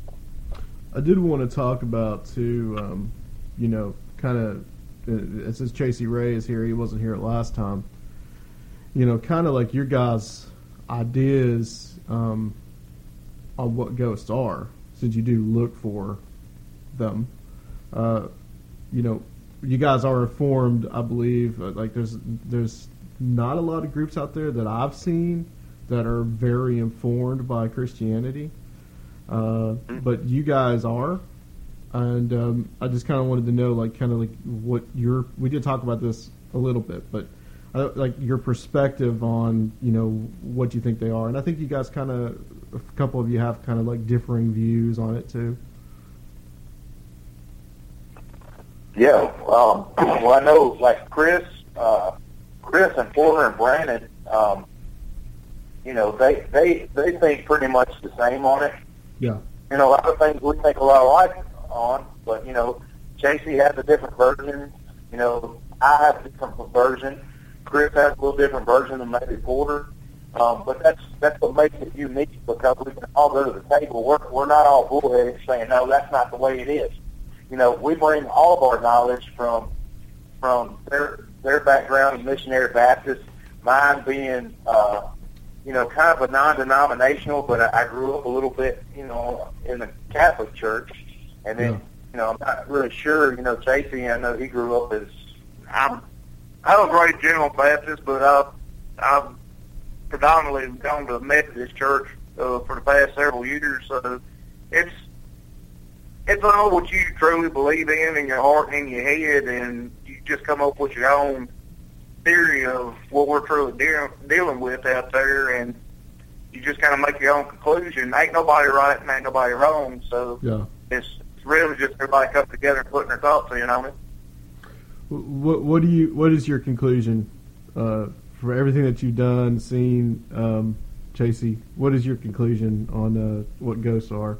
I did want to talk about too, um, you know, kind of uh, since Chasey Ray is here, he wasn't here last time. You know, kind of like your guys' ideas um, on what ghosts are, since you do look for them. Uh, you know, you guys are informed, I believe. Uh, like, there's there's not a lot of groups out there that I've seen that are very informed by Christianity, uh, but you guys are, and um, I just kind of wanted to know, like, kind of like what your. We did talk about this a little bit, but uh, like your perspective on, you know, what you think they are, and I think you guys kind of, a couple of you have kind of like differing views on it too. Yeah, um, well, I know, like Chris, uh, Chris and Porter and Brandon, um, you know, they, they they think pretty much the same on it. Yeah. You know, a lot of things we think a lot alike on, but, you know, Chasey has a different version. You know, I have a different version. Chris has a little different version than maybe Porter. Um, but that's that's what makes it unique because we can all go to the table. We're, we're not all bullheaded saying, no, that's not the way it is. You know, we bring all of our knowledge from from their their background in missionary Baptist, mine being, uh, you know, kind of a non-denominational, but I, I grew up a little bit, you know, in the Catholic Church. And then, yeah. you know, I'm not really sure, you know, Chasey, I know he grew up as, I'm, I was raised General Baptist, but I, I've predominantly gone to the Methodist Church uh, for the past several years, so it's, it's all what you truly believe in in your heart and in your head, and you just come up with your own theory of what we're truly de- dealing with out there, and you just kind of make your own conclusion. Ain't nobody right and ain't nobody wrong, so yeah. it's, it's really just everybody coming together and putting their thoughts in on it. What, what do you? What is your conclusion uh, for everything that you've done, seen, um, Chasey? What is your conclusion on uh, what ghosts are?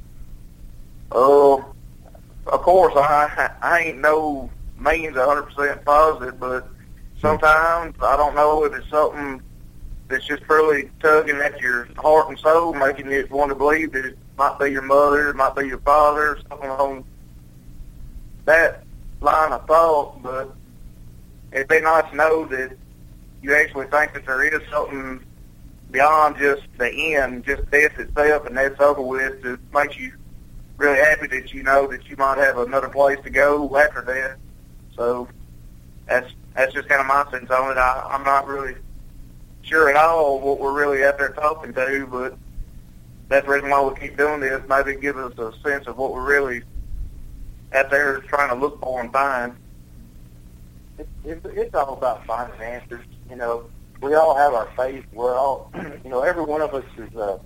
Oh, uh, of course, I I ain't no means one hundred percent positive, but sometimes I don't know if it's something that's just really tugging at your heart and soul, making you want to believe that it might be your mother, it might be your father, something along that line of thought. But it'd be nice to know that you actually think that there is something beyond just the end, just death itself, and that's over with. It makes you really happy that you know that you might have another place to go after that. So that's that's just kind of my sense on it. I, I'm not really sure at all what we're really out there talking to, but that's the reason why we keep doing this. Maybe give us a sense of what we're really out there trying to look for and find. It, it, it's all about finding answers. You know, we all have our faith. We're all, you know, every one of us is a,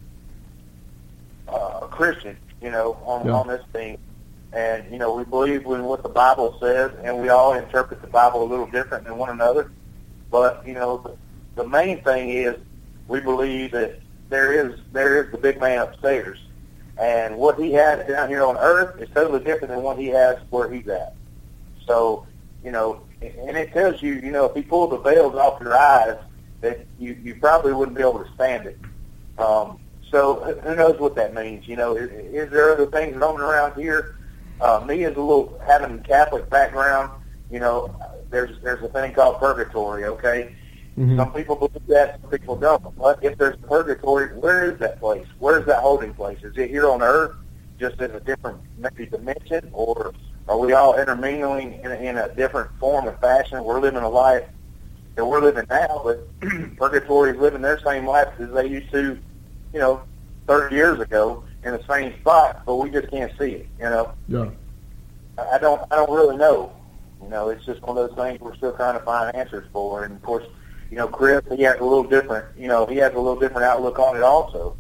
a Christian, you know, on, yeah. on this thing. And, you know, we believe in what the Bible says, and we all interpret the Bible a little different than one another. But, you know, the, the main thing is we believe that there is there is the big man upstairs. And what he has down here on earth is totally different than what he has where he's at. So, you know, and it tells you, you know, if he pulled the veils off your eyes, that you, you probably wouldn't be able to stand it. Um, so who knows what that means? You know, is, is there other things roaming around here? Uh, me as a little, having a Catholic background, you know, there's there's a thing called purgatory, okay? Mm-hmm. Some people believe that, some people don't. But if there's purgatory, where is that place? Where is that holding place? Is it here on earth, just in a different maybe dimension, or are we all intermingling in a, in a different form and fashion? We're living a life that we're living now, but purgatory is living their same life as they used to, you know, thirty years ago in the same spot, but we just can't see it, you know? Yeah. I don't, I don't really know. You know, it's just one of those things we're still trying to find answers for. And, of course, you know, Chris, he has a little different, you know, he has a little different outlook on it also.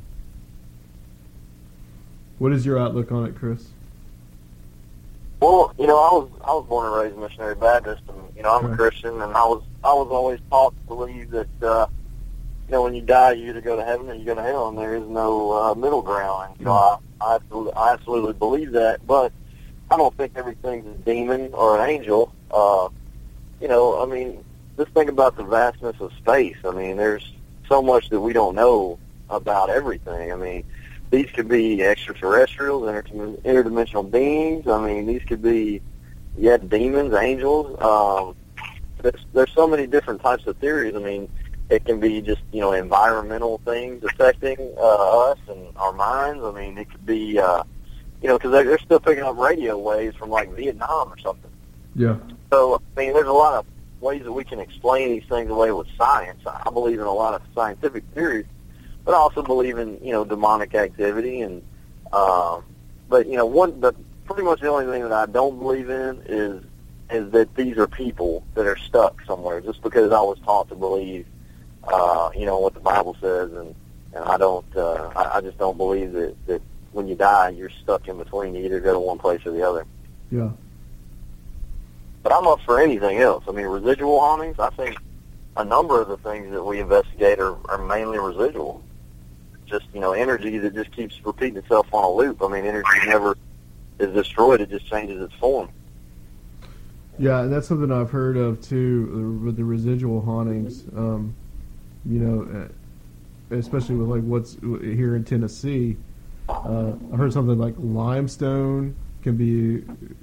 What is your outlook on it, Chris? Well, you know, I was I was born and raised missionary Baptist, and you know, I'm right. a Christian, and I was I was always taught to believe that uh, you know, when you die, you either go to heaven or you go to hell, and there is no uh, middle ground. And, you know, I I absolutely, I absolutely believe that, but I don't think everything's a demon or an angel. Uh, you know, I mean, just think about the vastness of space. I mean, there's so much that we don't know about everything. I mean, these could be extraterrestrials, inter- interdimensional beings. I mean, these could be, yeah, demons, angels. Um, there's, there's so many different types of theories. I mean, it can be just, you know, environmental things affecting uh, us and our minds. I mean, it could be, uh, you know, because they're still picking up radio waves from, like, Vietnam or something. Yeah. So, I mean, there's a lot of ways that we can explain these things away with science. I believe in a lot of scientific theories, but I also believe in, you know, demonic activity. And, um, but, you know, one, the, pretty much the only thing that I don't believe in is is that these are people that are stuck somewhere just because I was taught to believe, uh, you know, what the Bible says, and, and I don't, uh, I, I just don't believe that, that when you die, you're stuck in between. You either go to one place or the other. Yeah. But I'm up for anything else. I mean, residual hauntings, I think a number of the things that we investigate are, are mainly residual. Just, you know, energy that just keeps repeating itself on a loop. I mean, energy never is destroyed. It just changes its form. Yeah, and that's something I've heard of, too, with the residual hauntings. Um, you know, especially with, like, what's here in Tennessee. Uh, I heard something like limestone can be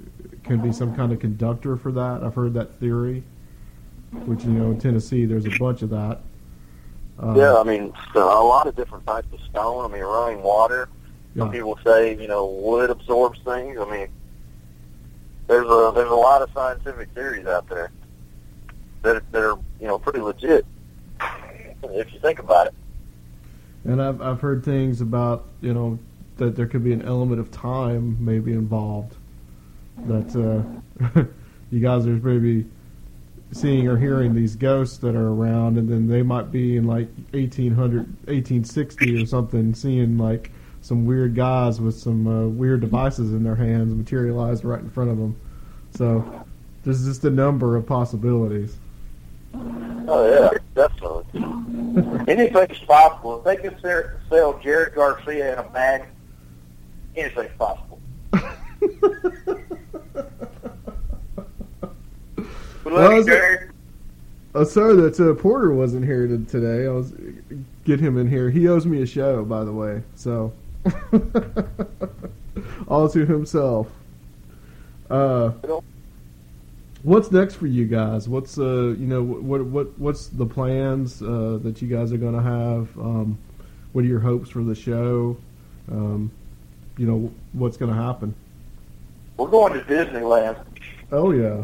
can be some kind of conductor for that. I've heard that theory, which, you know, in Tennessee there's a bunch of that. Uh, yeah, I mean, so a lot of different types of stone. I mean, running water. Some yeah. people say, you know, wood absorbs things. I mean, there's a there's a lot of scientific theories out there that that are, you know, pretty legit if you think about it. And I've I've heard things about, you know, that there could be an element of time maybe involved. That uh, you guys are maybe seeing or hearing these ghosts that are around, and then they might be in like eighteen hundred, eighteen sixty or something, seeing like some weird guys with some uh, weird devices in their hands materialized right in front of them. So there's just a number of possibilities. Oh yeah, definitely. Anything's possible. If they can sell- sell Jared Garcia in a bag, anything's possible. We love Well, you, is it- Jared. Uh, sorry that uh, Porter wasn't here to, today. I was get him in here. He owes me a show, by the way. So all to himself. Uh, what's next for you guys? What's uh, you know, what what what's the plans uh, that you guys are going to have? Um, what are your hopes for the show? Um, you know, what's going to happen? We're going to Disneyland. Oh yeah.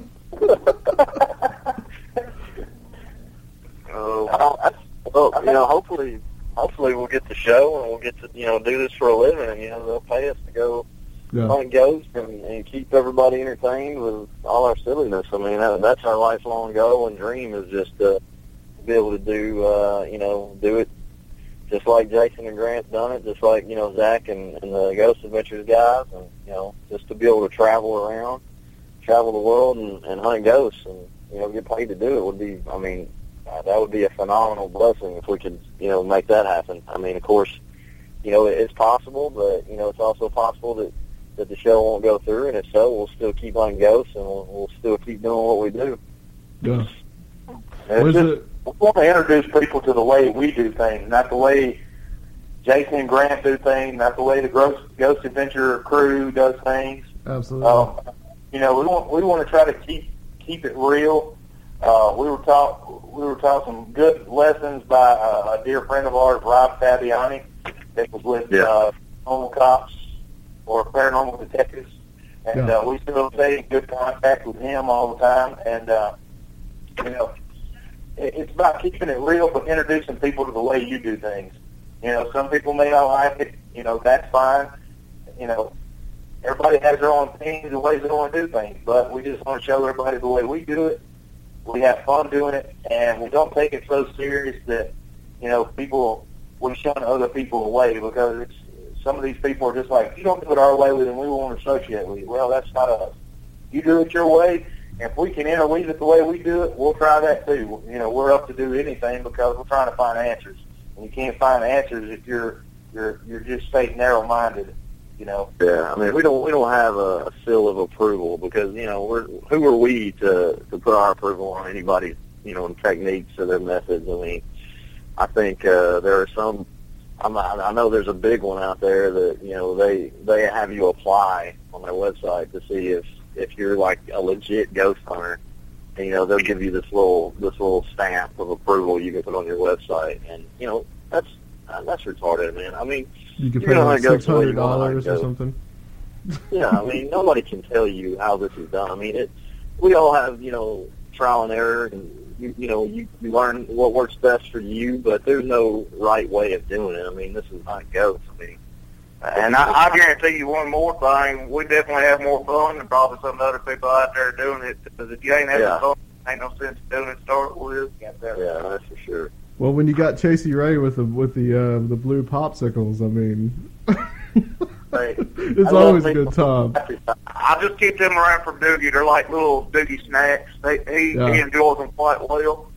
Uh, well, you know, hopefully, hopefully we'll get the show and we'll get to, you know, do this for a living. And, you know, they'll pay us to go Yeah. hunt ghosts and, and keep everybody entertained with all our silliness. I mean, that, that's our lifelong goal and dream, is just to be able to do, uh, you know, do it just like Jason and Grant done it, just like, you know, Zach and, and the Ghost Adventures guys, and, you know, just to be able to travel around, travel the world and, and hunt ghosts and, you know, get paid to do it would be, I mean, uh, that would be a phenomenal blessing if we could, you know, make that happen. I mean, of course, you know, it's possible, but, you know, it's also possible that, that the show won't go through, and if so, we'll still keep hunting ghosts and we'll, we'll still keep doing what we do. Yeah. It's Was just, it? we want to introduce people to the way we do things, not the way Jason and Grant do things, not the way the Ghost, Ghost Adventure crew does things. Absolutely. Um, you know, we want we want to try to keep keep it real. Uh, we were taught we were taught some good lessons by uh, a dear friend of ours, Rob Fabiani, that was with Yeah. uh, Paranormal Cops or Paranormal Detectives, and Yeah. uh, we still stay in good contact with him all the time. And uh, you know, it, it's about keeping it real, but introducing people to the way you do things. You know, some people may not like it. You know, that's fine. You know, everybody has their own opinions and ways they want to do things, but we just want to show everybody the way we do it. We have fun doing it, and we don't take it so serious that, you know, people, we shun other people away, because it's, some of these people are just like, if you don't do it our way, then we won't associate with you. Well, that's not us. You do it your way, and if we can interweave it the way we do it, we'll try that too. You know, we're up to do anything because we're trying to find answers. And you can't find answers if you're you're you're just stay narrow-minded. You know. Yeah, I mean, we don't we don't have a, a seal of approval, because, you know, we're who are we to to put our approval on anybody's, you know, techniques or their methods. I mean, I think uh, there are some. I'm, I know there's a big one out there that, you know, they they have you apply on their website to see if if you're like a legit ghost hunter. And, you know, they'll give you this little this little stamp of approval you can put on your website, and, you know, that's uh, that's retarded, man. I mean, You could you're pay gonna like go six to where hundred you wanna dollars or go. something. Yeah, I mean, nobody can tell you how this is done. I mean, it, we all have, you know, trial and error, and, you, you know, you, you learn what works best for you, but there's no right way of doing it. I mean, this is not ghosts. I mean, And I, I guarantee you one more thing, we definitely have more fun than probably some other people out there doing it. Because if you ain't having Yeah. fun, ain't no sense doing it to start with. yeah, that's for sure. Well, when you got Chasey Ray with the with the uh, the blue popsicles, I mean, Hey, it's I love always a good people. time. I just keep them around for Doogie. They're like little Doogie snacks. They, he, Yeah. he enjoys them quite well.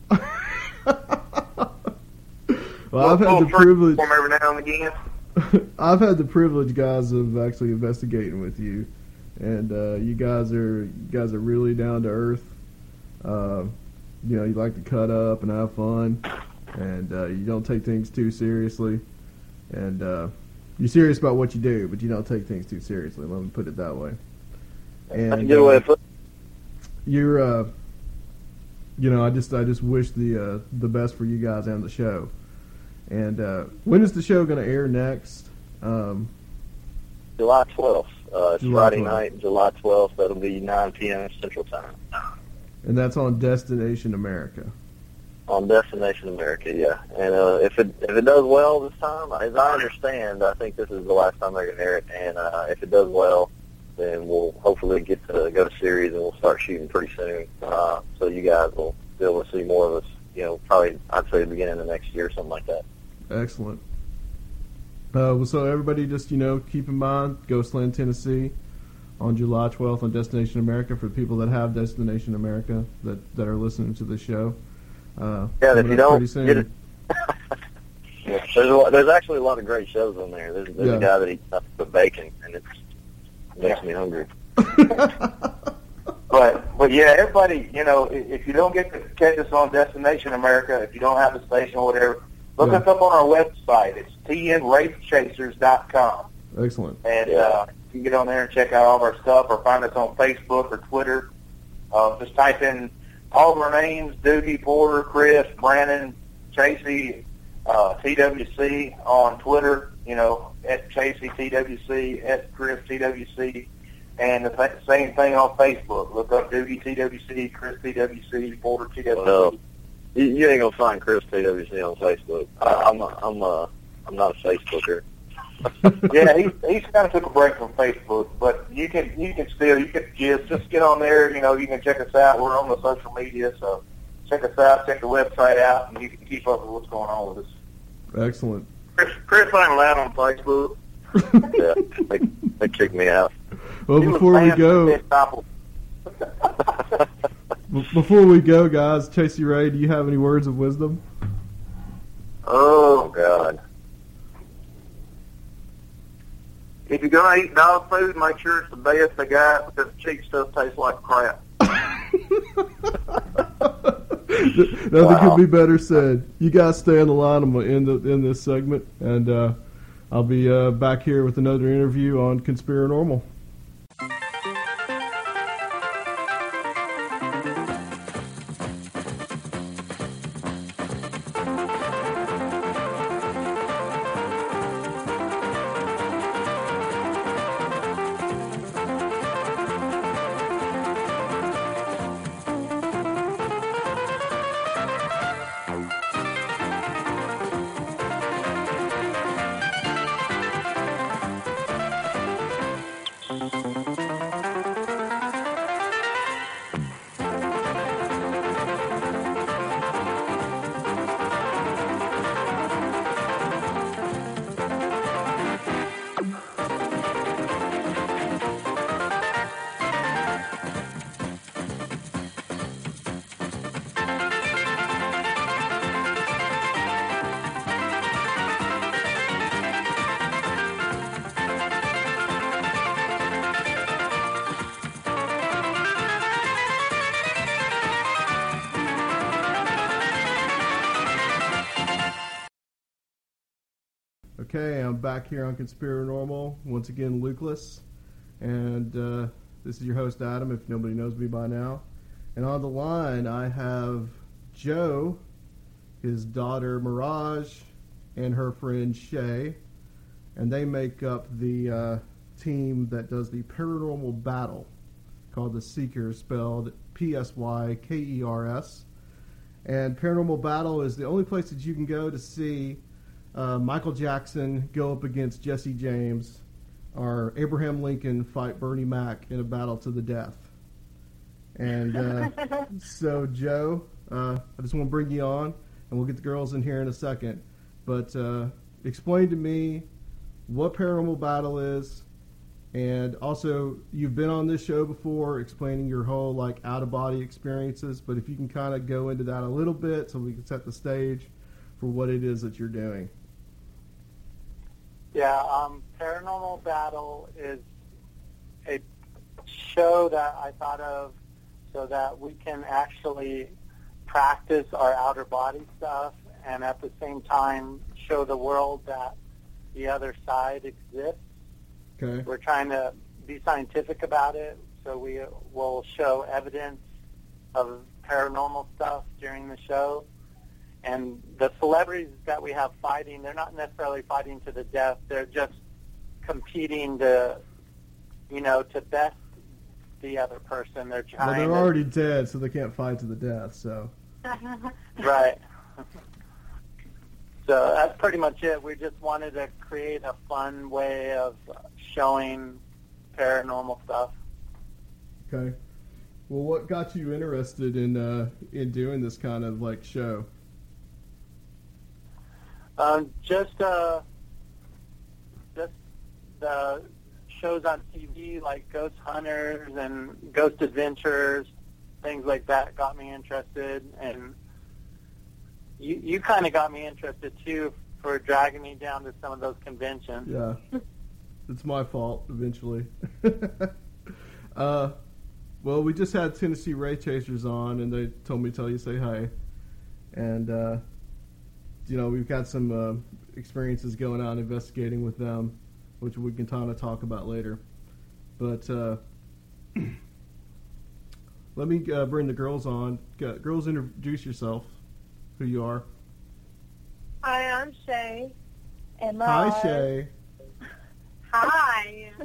Well, I've had Little the treat privilege. for 'em every now and again. I've had the privilege, guys, of actually investigating with you, and uh, you guys are you guys are really down to earth. Uh, you know, you like to cut up and have fun, and uh, you don't take things too seriously. And uh, you're serious about what you do, but you don't take things too seriously. Let me put it that way. And That's a good way to uh, put it. you're, uh, you know, I just I just wish the uh, the best for you guys and the show. And uh, when is the show going to air next? Um, July twelfth. Uh, it's July Friday twelfth. night, July twelfth. That'll be nine p.m. Central Time. and that's on Destination America. On Destination America, yeah. And uh, if it if it does well this time, as I understand, I think this is the last time they're going to air it. And uh, if it does well, then we'll hopefully get to go to series and we'll start shooting pretty soon. Uh, so you guys will be able to see more of us. You know, probably I'd say the beginning of next year, something like that. Excellent. Uh, well, so everybody just, you know, keep in mind Ghostland, Tennessee on July twelfth on Destination America for the people that have Destination America that, that are listening to the show. Uh, Yeah, and if coming you up don't pretty soon. get it, yeah, there's a lot, there's actually a lot of great shows on there. There's, there's Yeah. a guy that eats nothing but bacon, and it's, it makes me hungry. But but yeah, everybody, you know, i- if you don't get to catch us on Destination America, if you don't have a station or whatever, look Yeah. us up on our website. It's t n race chasers dot com. Excellent. And Yeah. uh, you can get on there and check out all of our stuff, or find us on Facebook or Twitter. Uh, just type in all of our names: Doogie, Porter, Chris, Brandon, Chasey, uh, T W C on Twitter. You know, at Chasey T W C, at Chris T W C, and the th- same thing on Facebook. Look up Doogie T W C, Chris T W C, Porter T W C. Well, you, you ain't gonna find Chris T W C on Facebook. I, I'm a, I'm a, I'm not a Facebooker. Yeah, he he's kind of took a break from Facebook, but you can you can still you can just just get on there. You know, you can check us out. We're on the social media, so check us out. Check the website out, and you can keep up with what's going on with us. Excellent. Chris, Chris ain't allowed on Facebook. Yeah, they, they kicked me out. Well, He was before we banned from go, Desktop. b- before we go, guys, Chasey Ray, do you have any words of wisdom? Oh God. If you're gonna eat dog food, make sure it's the best they got, because cheap stuff tastes like crap. Nothing Wow. could be better said. You guys stay on the line. I'm gonna end the, end this segment, and uh, I'll be uh, back here with another interview on Conspiranormal. Okay, I'm back here on Conspiranormal. Once again, Lukeless. And uh, this is your host, Adam, if nobody knows me by now. And on the line, I have Joe, his daughter, Mirage, and her friend, Shay. And they make up the uh, team that does the Paranormal Battle, called the Seekers, spelled P S Y K E R S. And Paranormal Battle is the only place that you can go to see uh, Michael Jackson go up against Jesse James, or Abraham Lincoln fight Bernie Mac in a battle to the death. And uh, so, Joe, uh, I just want to bring you on, and we'll get the girls in here in a second. But uh, explain to me what Paranormal Battle is, and also you've been on this show before explaining your whole like out-of-body experiences, but if you can kind of go into that a little bit so we can set the stage for what it is that you're doing. Yeah, um, Paranormal Battle is a show that I thought of so that we can actually practice our outer body stuff and at the same time show the world that the other side exists. Okay. We're trying to be scientific about it so we will show evidence of paranormal stuff during the show. And the celebrities that we have fighting, they're not necessarily fighting to the death. They're just competing to, you know, to best the other person. They're trying. Well, they're to, already dead, so they can't fight to the death. So. Right. So that's pretty much it. We just wanted to create a fun way of showing paranormal stuff. Okay. Well, what got you interested in uh, in doing this kind of like show? Um, just uh, just the shows on T V like Ghost Hunters and Ghost Adventures, things like that got me interested, and you you kind of got me interested too for dragging me down to some of those conventions. Yeah, it's my fault eventually. uh, well, we just had Tennessee Ray Chasers on, and they told me to tell you say hi, and. Uh, You know, we've got some uh, experiences going on investigating with them, which we can kind of talk about later. But uh, let me uh, bring the girls on. G- girls, introduce yourself, who you are. Hi, I'm Shay. And Hi, Shay. Hi.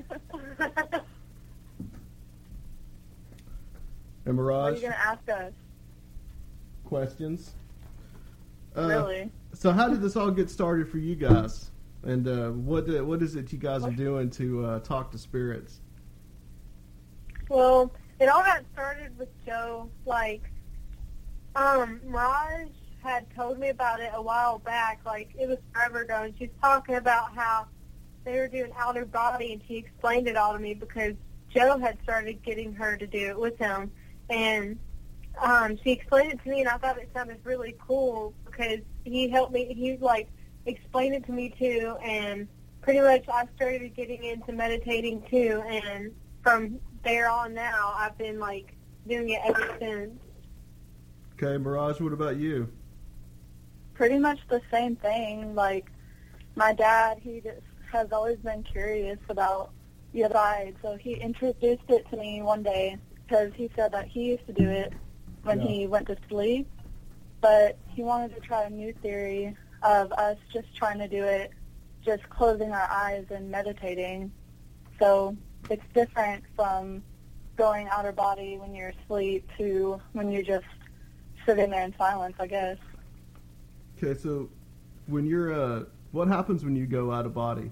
And What are Mirage, you going to ask us? questions? Uh, Really? So how did this all get started for you guys? And uh, what uh, what is it you guys are doing to uh, talk to spirits? Well, it all got started with Joe. Like, um, Raj had told me about it a while back. Like, it was forever ago. And she's talking about how they were doing outer body, and she explained it all to me because Joe had started getting her to do it with him. And um, she explained it to me, and I thought it sounded really cool because he helped me. He, like, explained it to me, too, and pretty much I started getting into meditating, too, and from there on now, I've been, like, doing it ever since. Okay, Mirage, what about you? Pretty much the same thing. Like, my dad, he just has always been curious about the other side, so he introduced it to me one day because he said that he used to do it when Yeah. he went to sleep, but he wanted to try a new theory of us just trying to do it, just closing our eyes and meditating. So it's different from going outer body when you're asleep to when you're just sitting there in silence, I guess. Okay, so when you're, uh, what happens when you go out of body?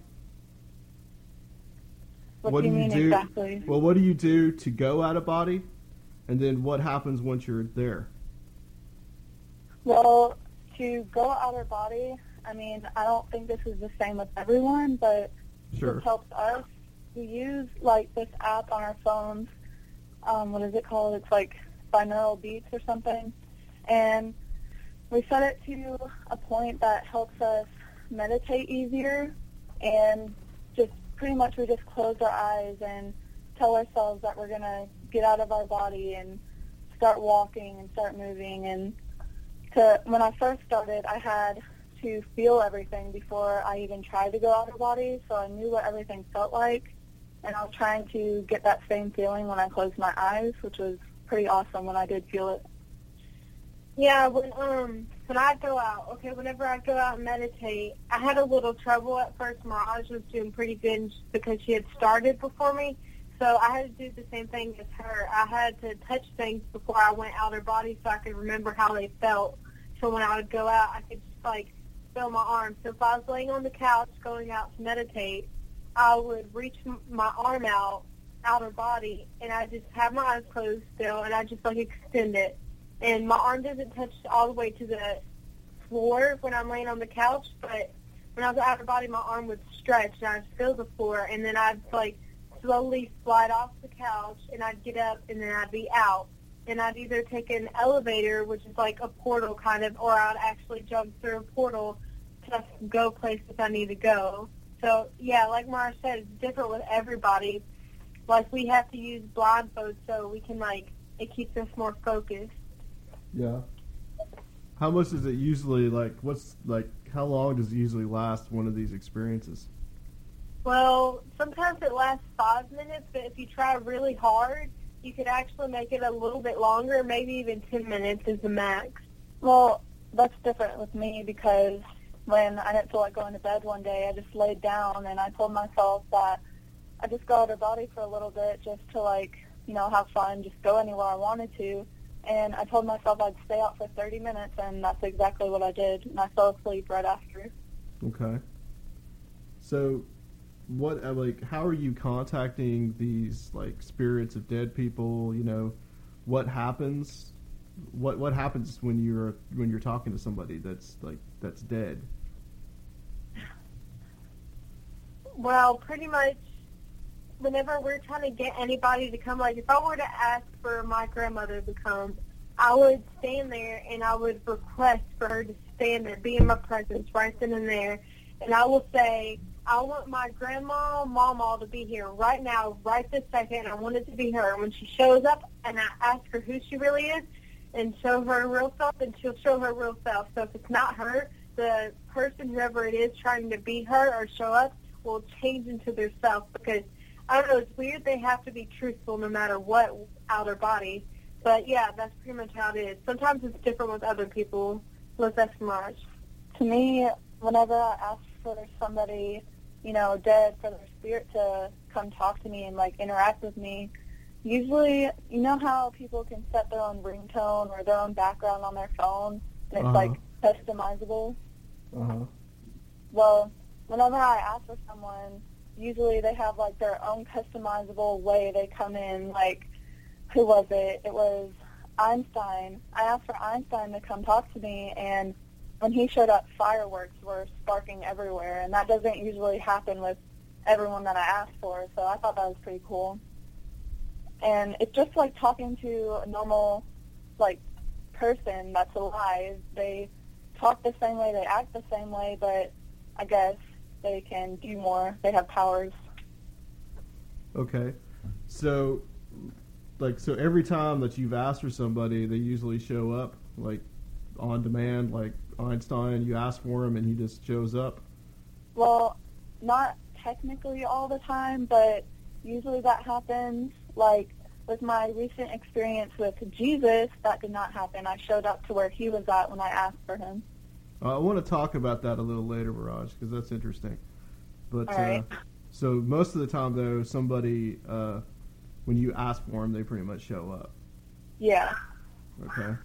What, What do you do you mean do? exactly? Well, what do you do to go out of body? And then what happens once you're there? Well, to go outer body, I mean, I don't think this is the same with everyone, but Sure. this helps us. We use, like, this app on our phones. Um, what is it called? It's like binaural beats or something. And we set it to a point that helps us meditate easier, and just pretty much we just close our eyes and tell ourselves that we're going to get out of our body and start walking and start moving. And to, when I first started, I had to feel everything before I even tried to go out of body, so I knew what everything felt like, and I was trying to get that same feeling when I closed my eyes, which was pretty awesome when I did feel it. Yeah, when um when I go out, okay, whenever I go out and meditate, I had a little trouble at first. Mirage was doing pretty good because she had started before me, so I had to do the same thing as her. I had to touch things before I went outer body so I could remember how they felt. So when I would go out, I could just, like, feel my arm. So if I was laying on the couch going out to meditate, I would reach m- my arm out, outer body, and I just have my eyes closed still, and I just, like, extend it. And my arm doesn't touch all the way to the floor when I'm laying on the couch, but when I was outer body, my arm would stretch, and I'd feel the floor, and then I'd, like, slowly slide off the couch, and I'd get up, and then I'd be out. And I'd either take an elevator, which is like a portal kind of, or I'd actually jump through a portal to go places I need to go. So, yeah, like Mara said, it's different with everybody. Like, we have to use blindfolds so we can, like, it keeps us more focused. Yeah. How much does it usually, like, what's, like, how long does it usually last, one of these experiences? Well, sometimes it lasts five minutes, but if you try really hard, you could actually make it a little bit longer, maybe even ten minutes is the max. Well, that's different with me because when I didn't feel like going to bed one day, I just laid down and I told myself that I just go outer body for a little bit just to, like, you know, have fun, just go anywhere I wanted to. And I told myself I'd stay out for thirty minutes, and that's exactly what I did. And I fell asleep right after. Okay. So, what, uh, like, how are you contacting these, like, spirits of dead people? You know, what happens? What what happens when you're when you're talking to somebody that's like that's dead? Well, pretty much whenever we're trying to get anybody to come, like if I were to ask for my grandmother to come, I would stand there and I would request for her to stand there, be in my presence right then and there, and I will say, I want my grandma, mama to be here right now, right this second. I want it to be her. When she shows up and I ask her who she really is and show her real self, and she'll show her real self. So if it's not her, the person, whoever it is, trying to be her or show up will change into their self because, I don't know, it's weird they have to be truthful no matter what outer body. But, yeah, that's pretty much how it is. Sometimes it's different with other people. With us much. To me, whenever I ask for somebody, you know, dead, for their spirit to come talk to me and, like, interact with me, usually, you know how people can set their own ringtone or their own background on their phone, and it's, uh-huh. like, customizable? Uh-huh. Well, whenever I ask for someone, usually they have, like, their own customizable way they come in. Like, who was it? It was Einstein. I asked for Einstein to come talk to me, and when he showed up, fireworks were sparking everywhere, and that doesn't usually happen with everyone that I asked for, so I thought that was pretty cool. And it's just like talking to a normal, like, person that's alive. They talk the same way, they act the same way, but I guess they can do more. They have powers. Okay. So, like, so every time that you've asked for somebody, they usually show up, like, on demand, like Einstein, you ask for him and he just shows up? Well, not technically all the time, but usually that happens. Like, with my recent experience with Jesus, that did not happen. I showed up to where he was at when I asked for him. Uh, I want to talk about that a little later, Mirage, because that's interesting. But all right. uh, so most of the time, though, somebody, uh, when you ask for them, they pretty much show up. Yeah. Okay.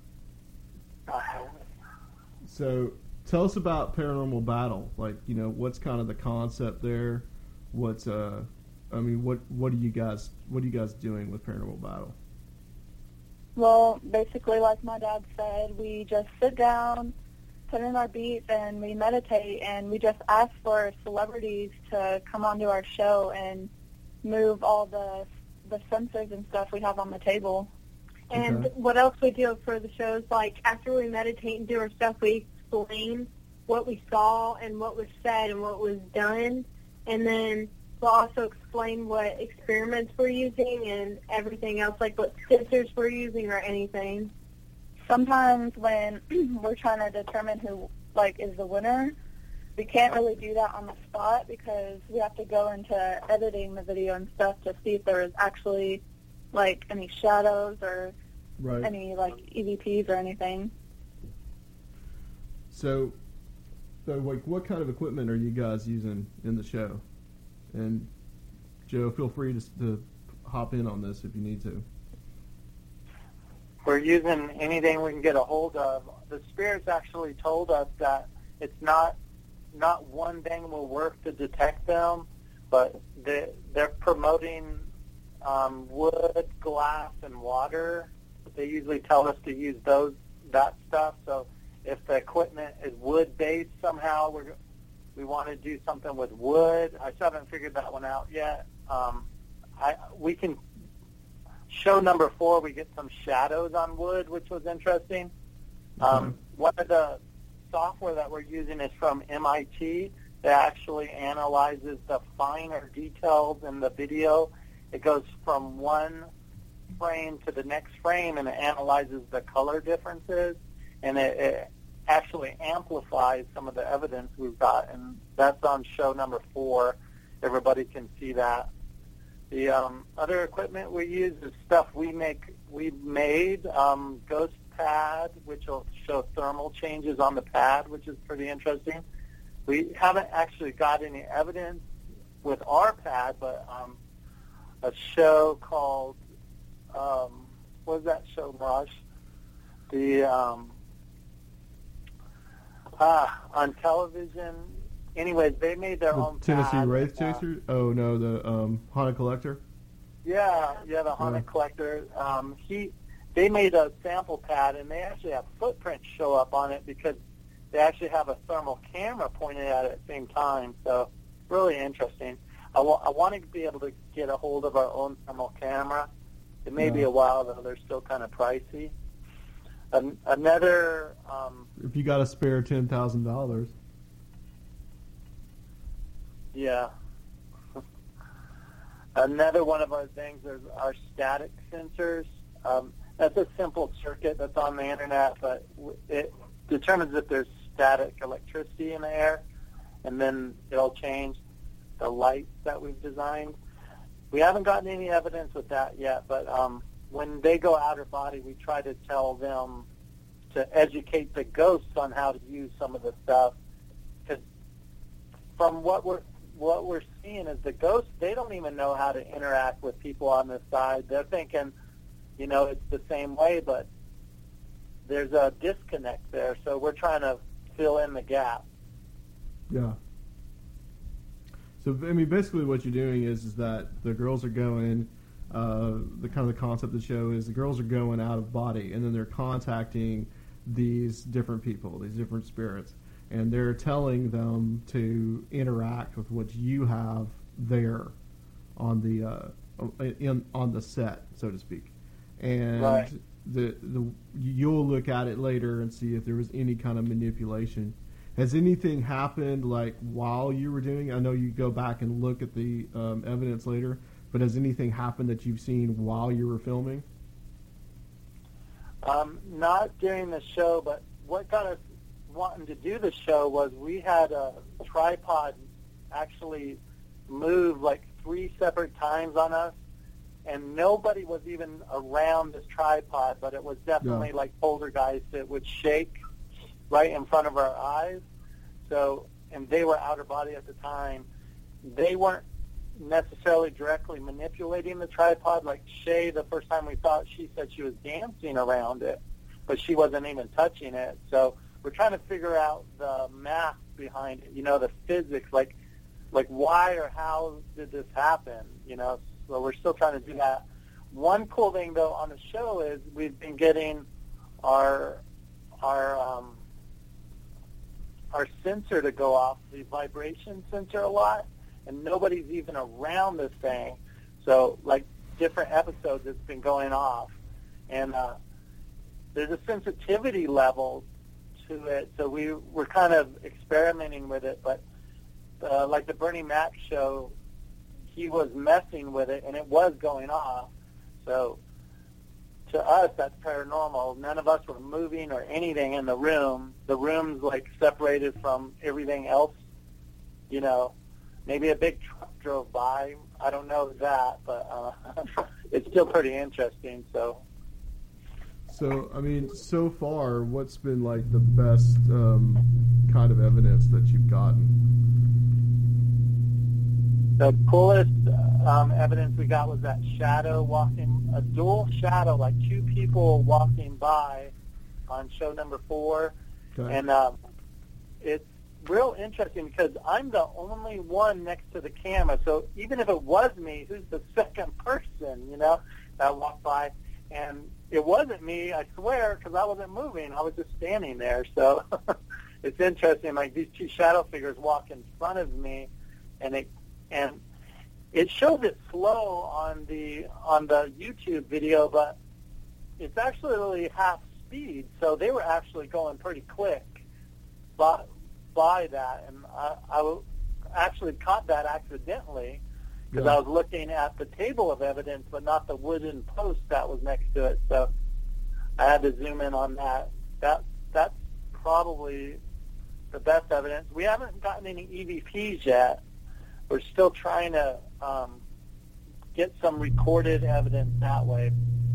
So tell us about Paranormal Battle. Like, you know, what's kind of the concept there? What's uh, I mean, what what are you guys what are you guys doing with Paranormal Battle? Well, basically, like my dad said, we just sit down, put in our beats, and we meditate, and we just ask for celebrities to come onto our show and move all the the sensors and stuff we have on the table. And Okay. what else we do for the shows, like after we meditate and do our stuff, we explain what we saw and what was said and what was done. And then we'll also explain what experiments we're using and everything else, like what sensors we're using or anything. Sometimes when we're trying to determine who, like, is the winner, we can't really do that on the spot because we have to go into editing the video and stuff to see if there is actually, like, any shadows or Right. any, like, E V Ps or anything. So, so like, what kind of equipment are you guys using in the show? And Joe, feel free to, to hop in on this if you need to. We're using anything we can get a hold of. The spirits actually told us that it's not not one thing will work to detect them, but they, they're promoting um, wood, glass, and water. They usually tell us to use those that stuff. So if the equipment is wood-based somehow, we're we want to do something with wood. I still haven't figured that one out yet. Um, I we can. Show number four, we get some shadows on wood, which was interesting. Um, one of the software that we're using is from M I T that actually analyzes the finer details in the video. It goes from one frame to the next frame, and it analyzes the color differences, and it, it actually amplifies some of the evidence we've got, and that's on show number four. everybody can see that. The um, other equipment we use is stuff we make. We made um, Ghost Pad, which will show thermal changes on the pad, which is pretty interesting. We haven't actually got any evidence with our pad, but um, a show called um, what was that show, Raj? The um, ah on television. Anyways, they made their The own Tennessee pad. Wraith uh, Chaser? Oh no, the um, Haunted Collector. Yeah, yeah, the Haunted Yeah. Collector. Um, he, they made a sample pad, and they actually have footprints show up on it because they actually have a thermal camera pointed at it at the same time. So, really interesting. I, wa- I want to be able to get a hold of our own thermal camera. It may be Yeah. a while though; they're still kind of pricey. An- another. Um, If you got a spare ten thousand dollars. Yeah. Another one of our things is our static sensors. Um, that's a simple circuit that's on the internet, but w- it determines if there's static electricity in the air, and then it'll change the lights that we've designed. We haven't gotten any evidence with that yet, but um, when they go outer body, we try to tell them to educate the ghosts on how to use some of the stuff. Because from what we're what we're seeing is the ghosts, they don't even know how to interact with people on this side. They're thinking, you know, it's the same way, but there's a disconnect there. So we're trying to fill in the gap. Yeah. So I mean, basically, what you're doing is is that the girls are going. Uh, the kind of the concept of the show is the girls are going out of body, and then they're contacting these different people, these different spirits, and they're telling them to interact with what you have there on the uh, in on the set, so to speak, and Right. the the you'll look at it later and see if there was any kind of manipulation. Has anything happened like while you were doing it? I know you go back and look at the um, evidence later, but has anything happened that you've seen while you were filming? Um, not during the show, but what got us wanting to do the show was we had a tripod actually move like three separate times on us, and nobody was even around this tripod, but it was definitely Yeah. like poltergeist. It would shake right in front of our eyes. So, and they were outer body at the time. They weren't necessarily directly manipulating the tripod. Like Shay, the first time we saw it, she said she was dancing around it, but she wasn't even touching it. So we're trying to figure out the math behind it, you know, the physics, like like why or how did this happen, you know. So we're still trying to do that. One cool thing, though, on the show is we've been getting our our um, our sensor to go off, the vibration sensor, a lot, and nobody's even around this thing. So, like, different episodes, it's been going off. And uh, there's a sensitivity level to it, so we, we're kind of experimenting with it. But, uh, like the Bernie Mac show, he was messing with it, and it was going off. So, to us, that's paranormal. None of us were moving or anything in the room. The room's, like, separated from everything else, you know. Maybe a big truck drove by. I don't know that, but uh, it's still pretty interesting. So, So, I mean, so far, what's been like the best um, kind of evidence that you've gotten? the coolest um, evidence we got was that shadow walking, a dual shadow, like two people walking by on show number four. Okay. And um, it's real interesting because I'm the only one next to the camera. So even if it was me, who's the second person, you know, that walked by? And it wasn't me, I swear, because I wasn't moving. I was just standing there. So it's interesting. Like these two shadow figures walk in front of me, and it and it shows it slow on the on the YouTube video, but it's actually really half speed. So they were actually going pretty quick by, by that, and I, I actually caught that accidentally because Yeah. I was looking at the table of evidence, but not the wooden post that was next to it. So I had to zoom in on that. That that's probably the best evidence. We haven't gotten any E V Ps yet, we're still trying to um, get some recorded evidence that way.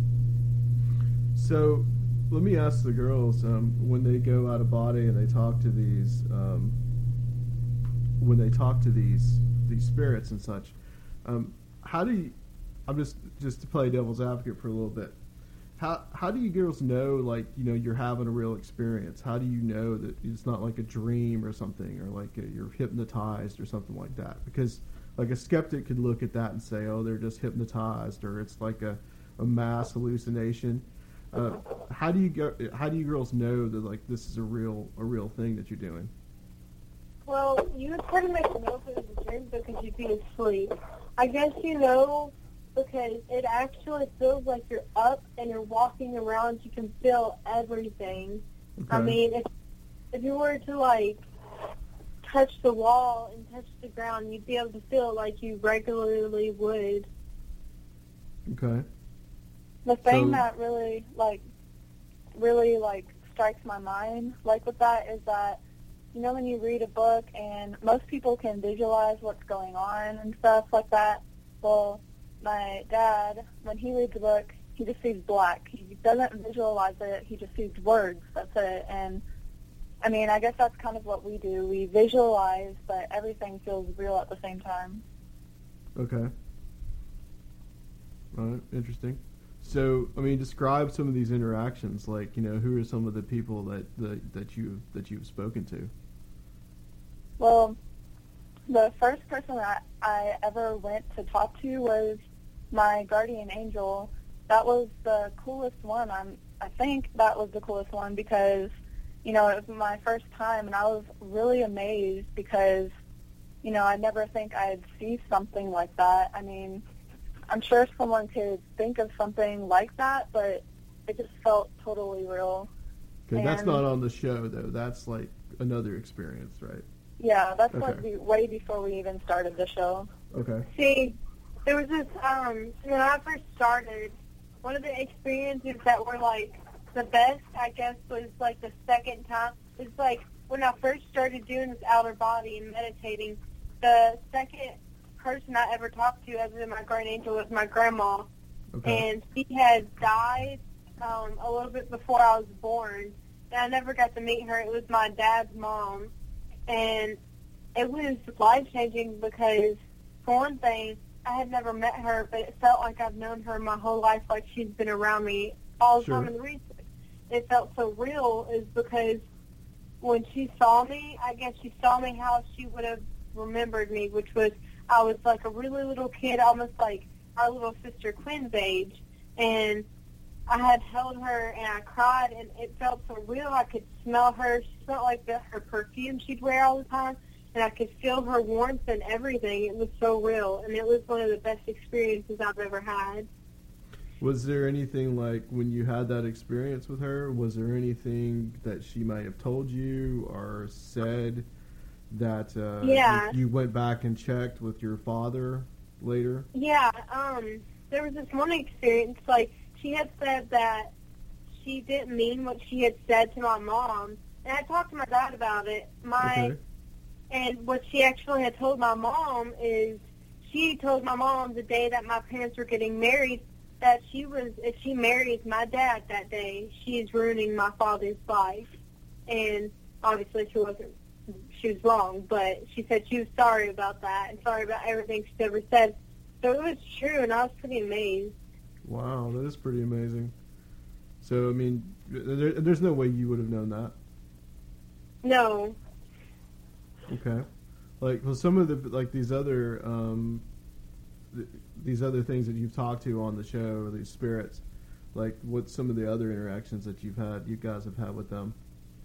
So let me ask the girls, um, when they go out of body and they talk to these, um, when they talk to these these spirits and such, um, how do you, I'm just, just to play devil's advocate for a little bit, how how do you girls know, like, you know, you're having a real experience? How do you know that it's not like a dream or something, or like a, you're hypnotized or something like that? Because like a skeptic could look at that and say, oh, they're just hypnotized, or it's like a, a mass hallucination. Uh, how do you go? How do you girls know that like this is a real a real thing that you're doing? Well, you would pretty much know if it was a dream because you'd be asleep. I guess you know because it actually feels like you're up and you're walking around. You can feel everything. Okay. I mean, if if you were to like touch the wall and touch the ground, you'd be able to feel it like you regularly would. Okay. The thing So- that really, like, really, like, strikes my mind, like, with that is that, you know, when you read a book and most people can visualize what's going on and stuff like that, well, my dad, when he reads a book, he just sees black. He doesn't visualize it. He just sees words. That's it. And, I mean, I guess that's kind of what we do. We visualize, but everything feels real at the same time. Okay. All right. Interesting. So, I mean, describe some of these interactions. Like, you know, who are some of the people that that, that you that you've spoken to? Well, the first person that I ever went to talk to was my guardian angel. That was the coolest one. I'm, I think that was the coolest one because, you know, it was my first time, and I was really amazed because, you know, I never think I'd see something like that. I mean, I'm sure someone could think of something like that, but it just felt totally real. Okay, that's And- not on the show though. That's like another experience, right? Yeah, that's Okay. like be- way before we even started the show. Okay. See, there was this, um, when I first started, one of the experiences that were, like, the best, I guess, was, like, the second time. It's like, when I first started doing this outer body and meditating, the second person I ever talked to other than my guardian angel was my grandma. Okay. And she had died um, a little bit before I was born. And I never got to meet her. It was my dad's mom. And it was life-changing because, for one thing, I had never met her, but it felt like I've known her my whole life, like she's been around me all the Sure. time. And the reason it felt so real is because when she saw me, I guess she saw me how she would have remembered me, which was I was like a really little kid, almost like our little sister Quinn's age. And I had held her and I cried, and it felt so real. I could smell her. She smelled like the, her perfume she'd wear all the time, and I could feel her warmth and everything. It was so real, and it was one of the best experiences I've ever had. Was there anything like when you had that experience with her? Was there anything that she might have told you or said that uh, Yeah. you, you went back and checked with your father later? Yeah, um, there was this one experience, like, she had said that she didn't mean what she had said to my mom, and I talked to my dad about it. My Okay. And what she actually had told my mom is she told my mom the day that my parents were getting married that she was, if she marries my dad that day, she's ruining my father's life. And obviously she wasn't, she was wrong, but she said she was sorry about that and sorry about everything she'd ever said. So it was true, and I was pretty amazed. Wow, that is pretty amazing. So, I mean, there, there's no way you would have known that. No. Okay. Like, well, some of the, like, these other, um, th- these other things that you've talked to on the show, or these spirits, like, what's some of the other interactions that you've had, you guys have had with them?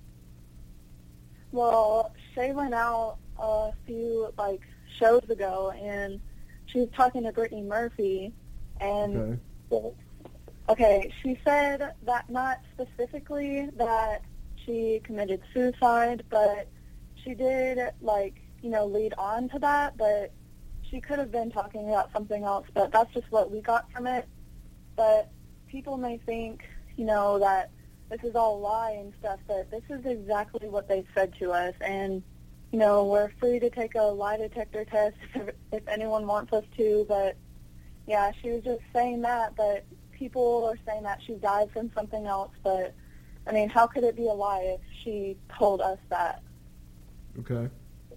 Well, Shay went out a few, like, shows ago, and she was talking to Brittany Murphy, and, Okay. okay, she said that not specifically that she committed suicide, but she did, like, you know, lead on to that, but she could have been talking about something else, but that's just what we got from it. But people may think, you know, that this is all a lie and stuff, but this is exactly what they said to us. And, you know, we're free to take a lie detector test if, if anyone wants us to. But, yeah, she was just saying that, but people are saying that she died from something else. But, I mean, how could it be a lie if she told us that? Okay.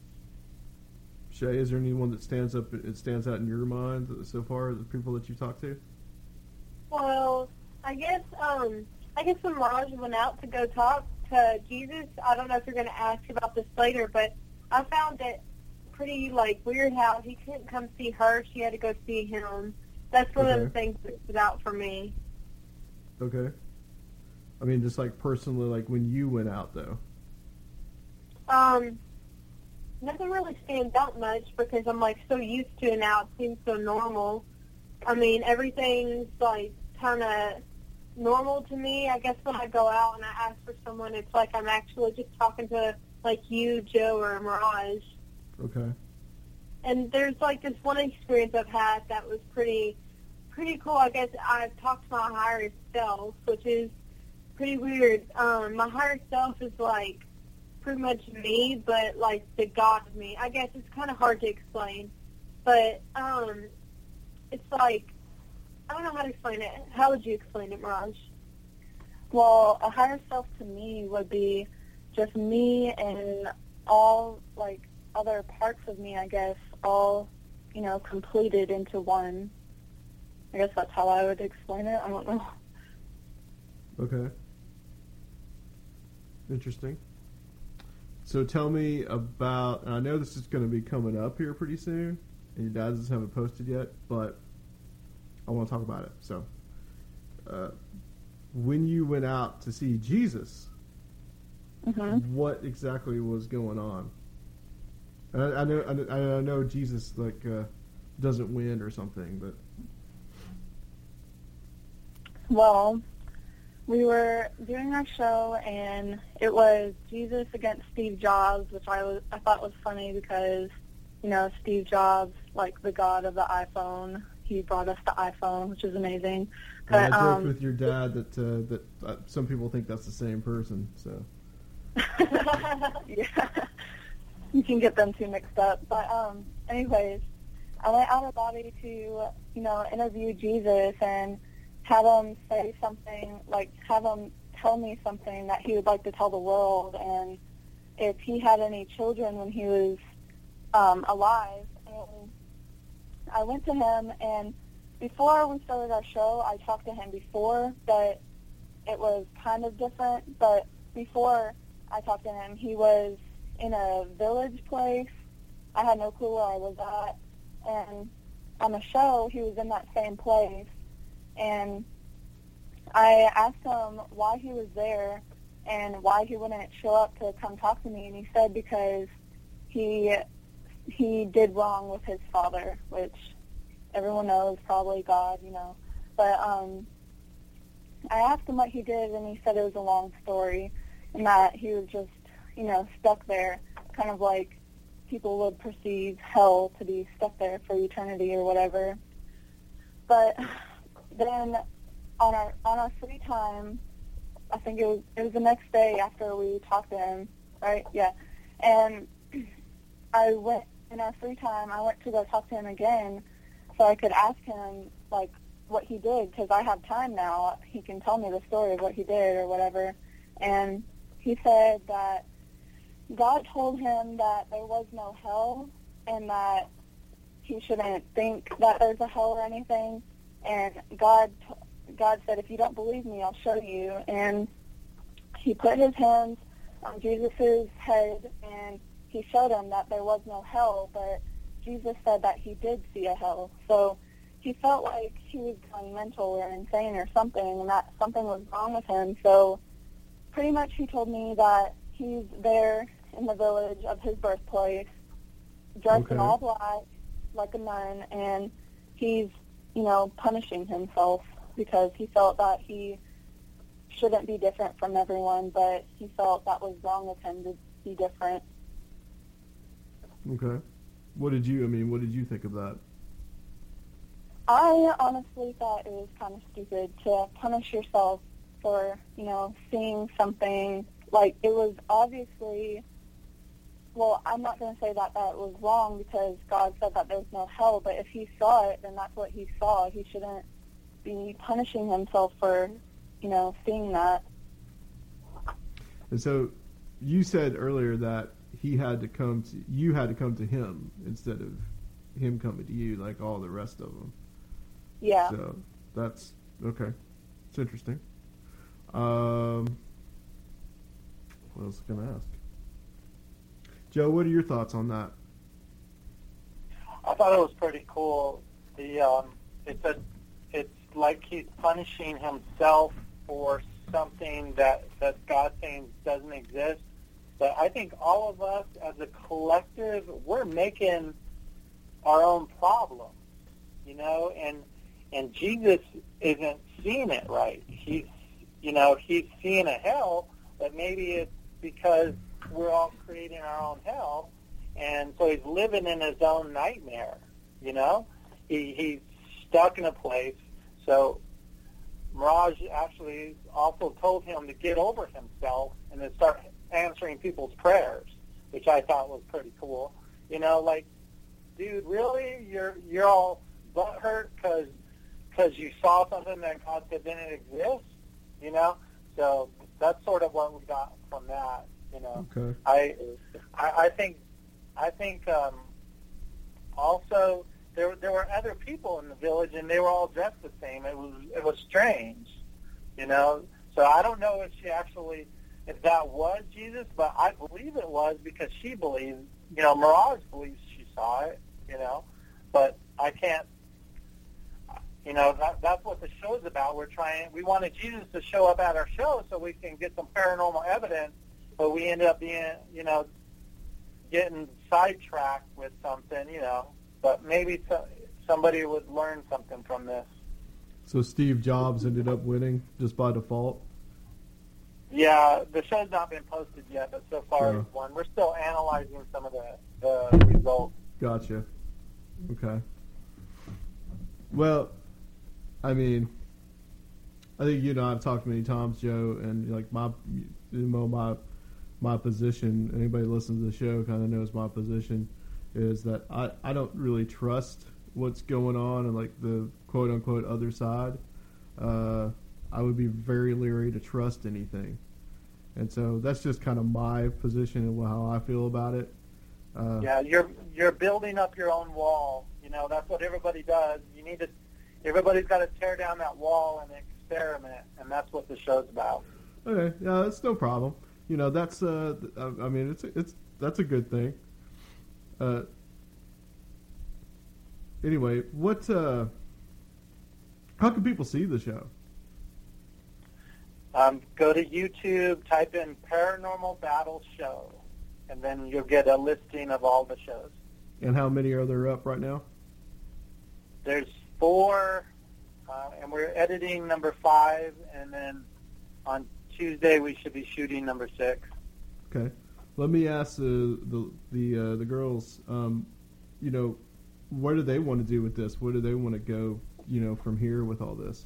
Shay, is there anyone that stands up, it stands out in your mind so far, the people that you talked to? Well, I guess um, I guess when Raj went out to go talk to Jesus, I don't know if you're going to ask about this later, but I found it pretty like weird how he couldn't come see her; she had to go see him. That's one Okay. of the things that stood out for me. Okay. I mean, just like personally, like when you went out, though. Um, nothing really stands out much because I'm like so used to it now. It seems so normal. I mean, everything's like kind of normal to me. I guess when I go out and I ask for someone, it's like I'm actually just talking to like you, Joe, or Mirage. Okay. And there's like this one experience I've had that was pretty, pretty cool. I guess I've talked to my higher self, which is pretty weird. Um, my higher self is like pretty much me, but like the God of me. I guess it's kind of hard to explain, but um, it's like I don't know how to explain it. How would you explain it, Mirage? Well, a higher self to me would be just me and all, like, other parts of me, I guess, all, you know, completed into one. I guess that's how I would explain it. I don't know. Okay. Interesting. So tell me about, and I know this is going to be coming up here pretty soon, and your dad doesn't have it posted yet, but I want to talk about it. So, uh, when you went out to see Jesus, Mm-hmm. what exactly was going on? And I, I know, I know, I know Jesus like uh, doesn't win or something, but Well, we were doing our show, and it was Jesus against Steve Jobs, which I was I thought was funny because, you know, Steve Jobs, like the god of the iPhone, he brought us the iPhone, which is amazing. and But I joked um, with your dad that uh, that uh, some people think that's the same person. So yeah, you can get them two mixed up. But um, anyways, I went out of body to, you know, interview Jesus and have him say something, like have him tell me something that he would like to tell the world, and if he had any children when he was um, alive. And I went to him, and before we started our show, I talked to him before, but it was kind of different. But before I talked to him, he was in a village place. I had no clue where I was at. And on the show, he was in that same place. And I asked him why he was there and why he wouldn't show up to come talk to me. And he said because he he did wrong with his father, which everyone knows, probably God, you know. But um, I asked him what he did, and he said it was a long story, and that he was just, you know, stuck there, kind of like people would perceive hell to be stuck there for eternity or whatever. But then on our on our free time, I think it was it was the next day after we talked to him, right? Yeah. And I went in our free time. I went to go talk to him again, so I could ask him like what he did, because I have time now. He can tell me the story of what he did or whatever. And he said that God told him that there was no hell and that he shouldn't think that there's a hell or anything. And God, God said, if you don't believe me, I'll show you. And he put his hands on Jesus' head, and he showed him that there was no hell, but Jesus said that he did see a hell. So he felt like he was going mental or insane or something, and that something was wrong with him. So pretty much he told me that he's there in the village of his birthplace, dressed Okay. in all black, like a nun, and he's, you know, punishing himself because he felt that he shouldn't be different from everyone, but he felt that was wrong of him to be different. okay, what did you? I mean, what did you think of that? I honestly thought it was kind of stupid to punish yourself for, you know, seeing something. Like, it was obviously well, I'm not going to say that that was wrong because God said that there's no hell, but if he saw it, then that's what he saw. He shouldn't be punishing himself for, you know, seeing that. And so you said earlier that he had to come to, you had to come to him instead of him coming to you like all the rest of them. Yeah. So that's, okay. It's interesting. Um, what else can I ask? Joe, what are your thoughts on that? I thought it was pretty cool. The um, it's a, it's like he's punishing himself for something that that God saying doesn't exist. But I think all of us as a collective, we're making our own problems, you know, and and Jesus isn't seeing it right. He's, you know, he's seeing a hell, but maybe it's because we're all creating our own hell, and so he's living in his own nightmare, you know? He, he's stuck in a place, so Mirage actually also told him to get over himself and to start answering people's prayers, which I thought was pretty cool. You know, like, dude, really? You're you're all butthurt because because you saw something that God said didn't exist, you know? So that's sort of what we got from that. You know, okay. I, I, I think, I think um, also there there were other people in the village, and they were all dressed the same. It was it was strange, you know. So I don't know if she actually, if that was Jesus, but I believe it was because she believes, you know, Mirage believes she saw it, you know, but I can't. You know, that, that's what the show's about. We're trying. We wanted Jesus to show up at our show so we can get some paranormal evidence. But we ended up being, you know, getting sidetracked with something, you know. But maybe so, somebody would learn something from this. So Steve Jobs ended up winning just by default? Yeah, the show's not been posted yet, but so far Yeah. it's one. We're still analyzing some of the, the results. Gotcha. Okay. Well, I mean, I think you and I have talked many times, Joe, and like my, you know, my my position, anybody who listens to the show kind of knows my position, is that I, I don't really trust what's going on and like the quote-unquote other side. Uh, I would be very leery to trust anything. And so that's just kind of my position and how I feel about it. Uh, Yeah, you're you're building up your own wall. You know, that's what everybody does. You need to, everybody's got to tear down that wall and experiment, and that's what the show's about. Okay, yeah, that's no problem. You know, that's uh, I mean, it's it's that's a good thing. Uh, anyway, what? Uh, how can people see the show? Um, go to YouTube, type in Paranormal Battle Show, and then you'll get a listing of all the shows. And how many are there up right now? There's four, uh, and we're editing number five, and then on Tuesday we should be shooting number six. Okay, let me ask uh, the the uh, the girls. Um, you know, what do they want to do with this? Where do they want to go? You know, from here with all this.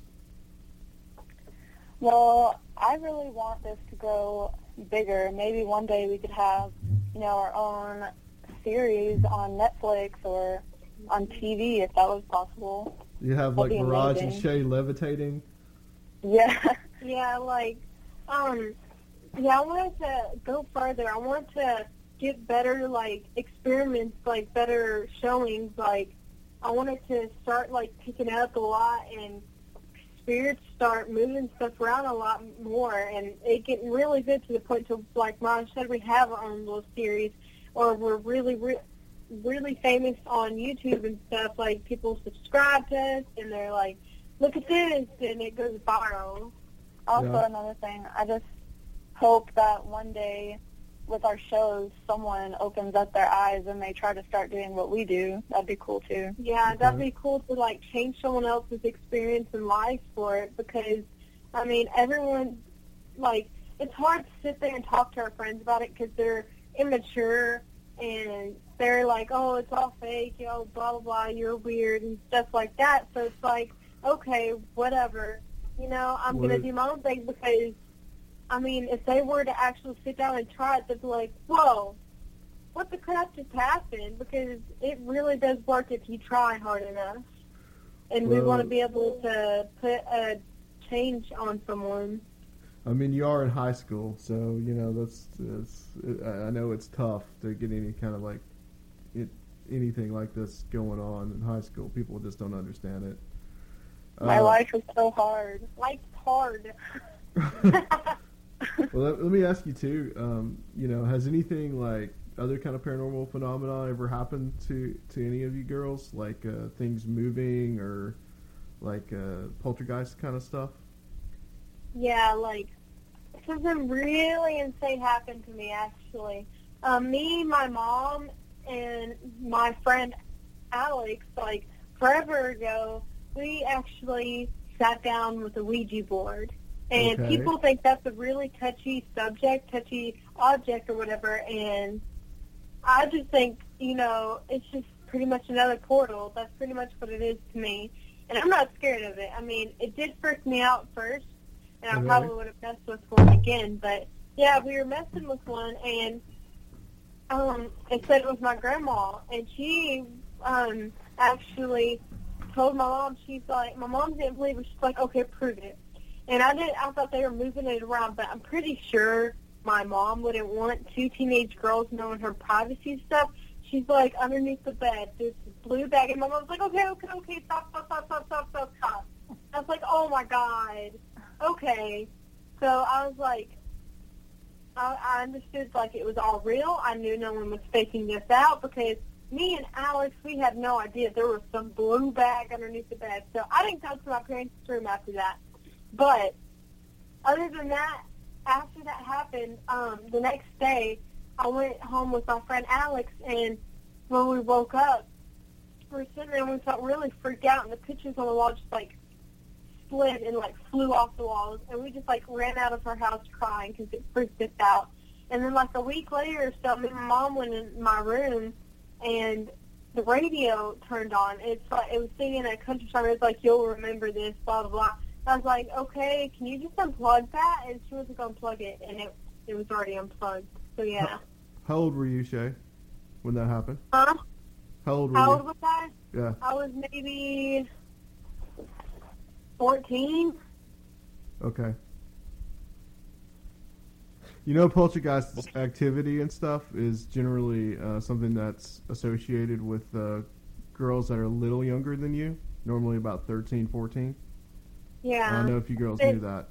Well, I really want this to grow bigger. Maybe one day we could have, you know, our own series on Netflix or on T V if that was possible. You have That'd like be Mirage amazing. and Shay levitating. Yeah. Yeah, like, um, yeah, I wanted to go further. I want to get better, like, experiments, like, better showings. Like, I wanted to start, like, picking up a lot and spirits start moving stuff around a lot more, and it getting really good to the point to, like Mom said, we have our own little series, or we're really, re- really famous on YouTube and stuff. Like, people subscribe to us, and they're like, look at this, and it goes viral. Also, Yeah. another thing, I just hope that one day with our shows, someone opens up their eyes and they try to start doing what we do. That'd be cool, too. Yeah, that'd be cool to, like, change someone else's experience in life for it because, I mean, everyone, like, it's hard to sit there and talk to our friends about it because they're immature and they're like, oh, it's all fake, you know, blah, blah, blah, you're weird and stuff like that. So it's like, okay, whatever. You know, I'm going to do my own thing because, I mean, if they were to actually sit down and try it, they'd be like, whoa, what the crap just happened, because it really does work if you try hard enough. And we Well- want to be able to put a change on someone. I mean, you are in high school, so you know that's. that's I I know it's tough to get any kind of like, it, anything like this going on in high school. People just don't understand it. My Uh, life is so hard. Life's hard. Well, let, let me ask you too. Um, you know, has anything like other kind of paranormal phenomena ever happened to to any of you girls? Like uh, things moving or like uh, poltergeist kind of stuff? Yeah, like, something really insane happened to me, actually. Um, me, my mom, and my friend Alex, like, forever ago, we actually sat down with a Ouija board. And Okay. people think that's a really touchy subject, touchy object or whatever, and I just think, you know, it's just pretty much another portal. That's pretty much what it is to me. And I'm not scared of it. I mean, it did freak me out first, and I Okay. probably would have messed with one again. But, yeah, we were messing with one, and um, it said it was my grandma. And she um, actually told my mom, she's like, my mom didn't believe it. She's like, okay, prove it. And I didn't. I thought they were moving it around, but I'm pretty sure my mom wouldn't want two teenage girls knowing her privacy stuff. She's like, underneath the bed, there's this blue bag, and my mom's like, okay, okay, okay, stop, stop, stop, stop, stop, stop, stop. I was like, oh my god, okay. So I was like, I, I understood like it was all real. I knew no one was faking this out because me and Alex, we had no idea there was some blue bag underneath the bed. So I didn't go to my parents' room after that. But other than that, after that happened, um, the next day, I went home with my friend Alex, and when we woke up, we were sitting there and we felt really freaked out, and the pictures on the wall just, like, split and, like, flew off the walls, and we just, like, ran out of our house crying because it freaked us out. And then, like, a week later or so, me and my mom went in my room, and the radio turned on. It's like, it was singing a country song. It was like, you'll remember this, blah, blah, blah. I was like, okay, can you just unplug that? And she wasn't going to plug it, and it it was already unplugged. So, yeah. How old were you, Shay, when that happened? Huh? How old were How you? old was I? Yeah. I was maybe fourteen. Okay. You know, poltergeist activity and stuff is generally uh, something that's associated with uh, girls that are a little younger than you, normally about thirteen, fourteen. Yeah. I don't know if you girls It- knew that.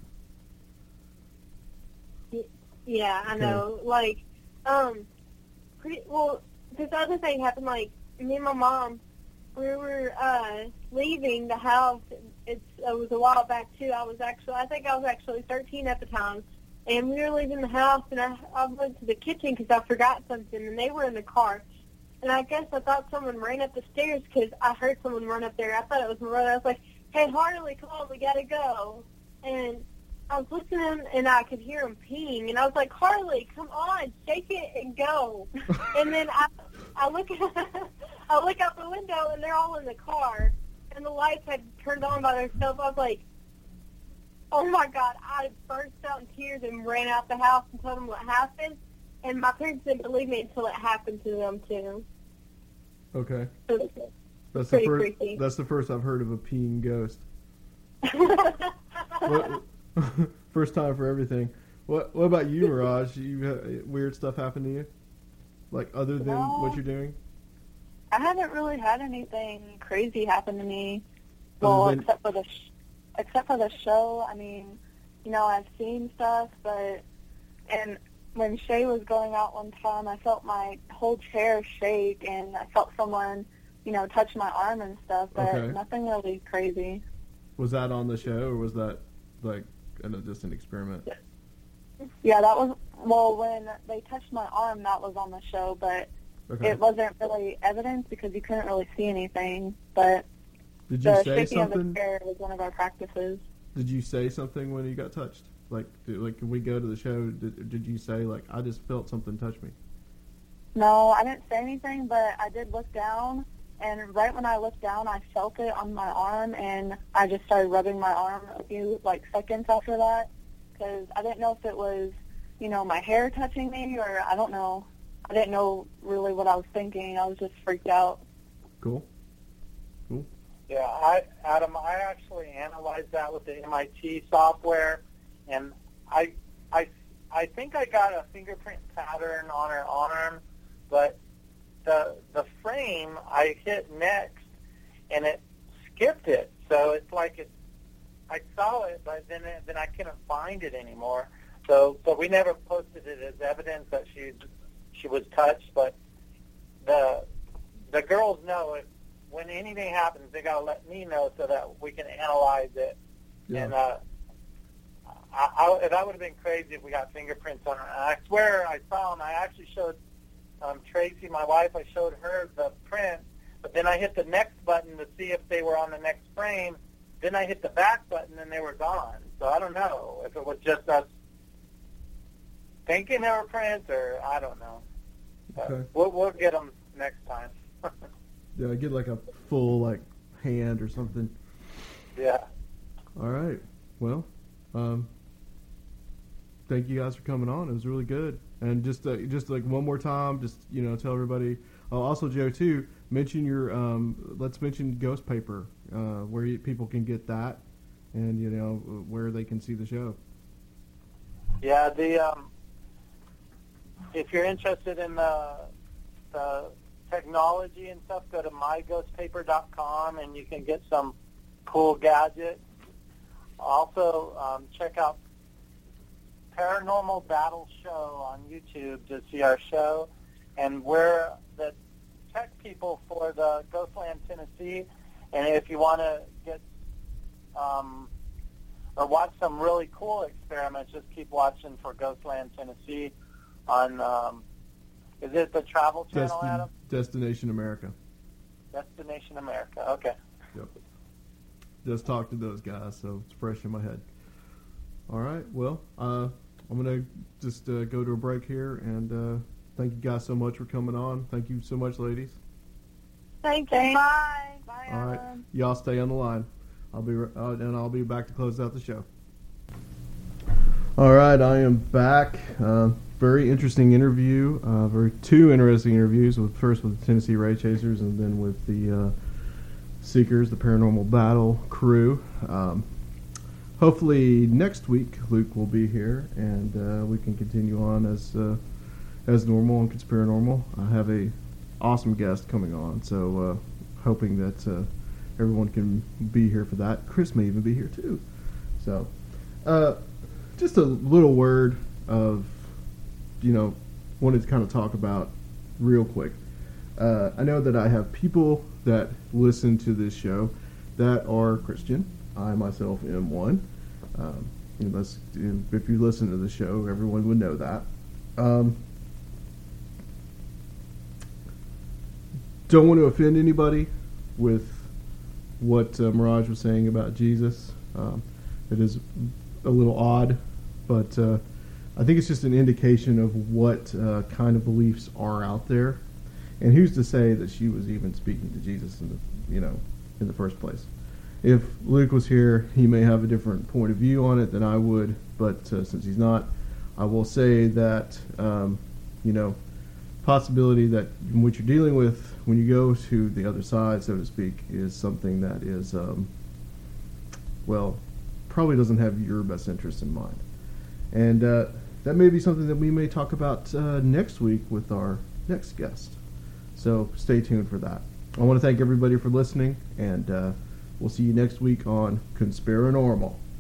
Yeah, I Okay. know. Like, um, pretty well. This other thing happened. Like, me and my mom, we were uh leaving the house. It's it was a while back too. I was actually, I think I was actually thirteen at the time, and we were leaving the house, and I I went to the kitchen because I forgot something, and they were in the car. And I guess I thought someone ran up the stairs because I heard someone run up there. I thought it was my brother. I was like, hey, Harley, come on, we got to go. And I was listening, and I could hear him peeing. And I was like, Harley, come on, shake it and go. And then I I look I look out the window, and they're all in the car. And the lights had turned on by themselves. I was like, oh, my God. I burst out in tears and ran out the house and told them what happened. And my parents didn't believe me until it happened to them, too. Okay. So, That's the Pretty first. creepy. That's the first I've heard of a peeing ghost. What, first time for everything. What What about you, Mirage? You uh, weird stuff happen to you? Like other than No. what you're doing? I haven't really had anything crazy happen to me. Other Well, than- except for the sh- except for the show. I mean, you know, I've seen stuff, but and when Shay was going out one time, I felt my whole chair shake, and I felt someone, you know, touch my arm and stuff, but Okay. nothing really crazy. Was that on the show, or was that like an, just an experiment? Yeah, that was well when they touched my arm. That was on the show, but Okay. it wasn't really evidence because you couldn't really see anything. But Did you the say shaking of something? the chair was one of our practices. Did you say something when you got touched? Like, did, like, can we go to the show? Did, did you say like, I just felt something touch me? No, I didn't say anything, but I did look down, and right when I looked down, I felt it on my arm, and I just started rubbing my arm a few, like, seconds after that, because I didn't know if it was, you know, my hair touching me, or I don't know. I didn't know really what I was thinking. I was just freaked out. Cool. Cool. Yeah, I, Adam, I actually analyzed that with the M I T software, and I, I, I think I got a fingerprint pattern on her arm, but the the frame I hit next, and it skipped it. So it's like it, I saw it, but then it, then I couldn't find it anymore. So so we never posted it as evidence that she she was touched. But the the girls know if when anything happens, they gotta let me know so that we can analyze it. Yeah. And uh, I, I, that would have been crazy if we got fingerprints on her. And I swear I saw them. I actually showed um, Tracy, my wife. I showed her the print, but then I hit the next button to see if they were on the next frame. Then I hit the back button and they were gone. So I don't know if it was just us thinking they were prints or I don't know. But Okay. we'll, we'll get them next time. Yeah, get like a full like hand or something. Yeah. All right. Well, um, thank you guys for coming on. It was really good. And just uh, just like one more time, just you know, tell everybody. Oh, also, Joe, too. Mention your. Um, let's mention Ghost Paper, uh, where you, people can get that, and you know where they can see the show. Yeah. The um, if you're interested in the the technology and stuff, go to my ghost paper dot com and you can get some cool gadgets. Also, um, check out Paranormal Battle Show on YouTube to see our show. And we're the tech people for the Ghostland Tennessee. And if you want to get um, or watch some really cool experiments, just keep watching for Ghostland Tennessee on, um, is it the Travel Channel, Destin- Adam? Destination America. Destination America, okay. Yep. Just talked to those guys, so it's fresh in my head. All right. Well, uh, I'm going to just uh, go to a break here, and uh, thank you guys so much for coming on. Thank you so much, ladies. Thank you. Bye. Bye, All right. Adam. Y'all stay on the line. I'll be uh, and I'll be back to close out the show. All right, I am back. Uh, very interesting interview. Uh, very two interesting interviews. With first with the Tennessee Ray Chasers, and then with the uh, Seekers, the Paranormal Battle crew. Um, hopefully next week Luke will be here, and uh, we can continue on as uh, as normal on Conspiranormal. I have a awesome guest coming on, so uh, hoping that uh, everyone can be here for that. Chris may even be here too. So, uh, just a little word of, you know, wanted to kind of talk about real quick. Uh, I know that I have people that listen to this show that are Christian. I myself am one. Um, unless if you listen to the show, everyone would know that. Um, don't want to offend anybody with what uh, Mirage was saying about Jesus. Um, it is a little odd, but uh, I think it's just an indication of what uh, kind of beliefs are out there. And who's to say that she was even speaking to Jesus in the, you know, in the first place? If Luke was here, he may have a different point of view on it than I would. But uh, since he's not, I will say that, um, you know, possibility that what you're dealing with when you go to the other side, so to speak, is something that is, um, well, probably doesn't have your best interest in mind. And uh, that may be something that we may talk about uh, next week with our next guest. So stay tuned for that. I want to thank everybody for listening, and uh, we'll see you next week on Conspiranormal.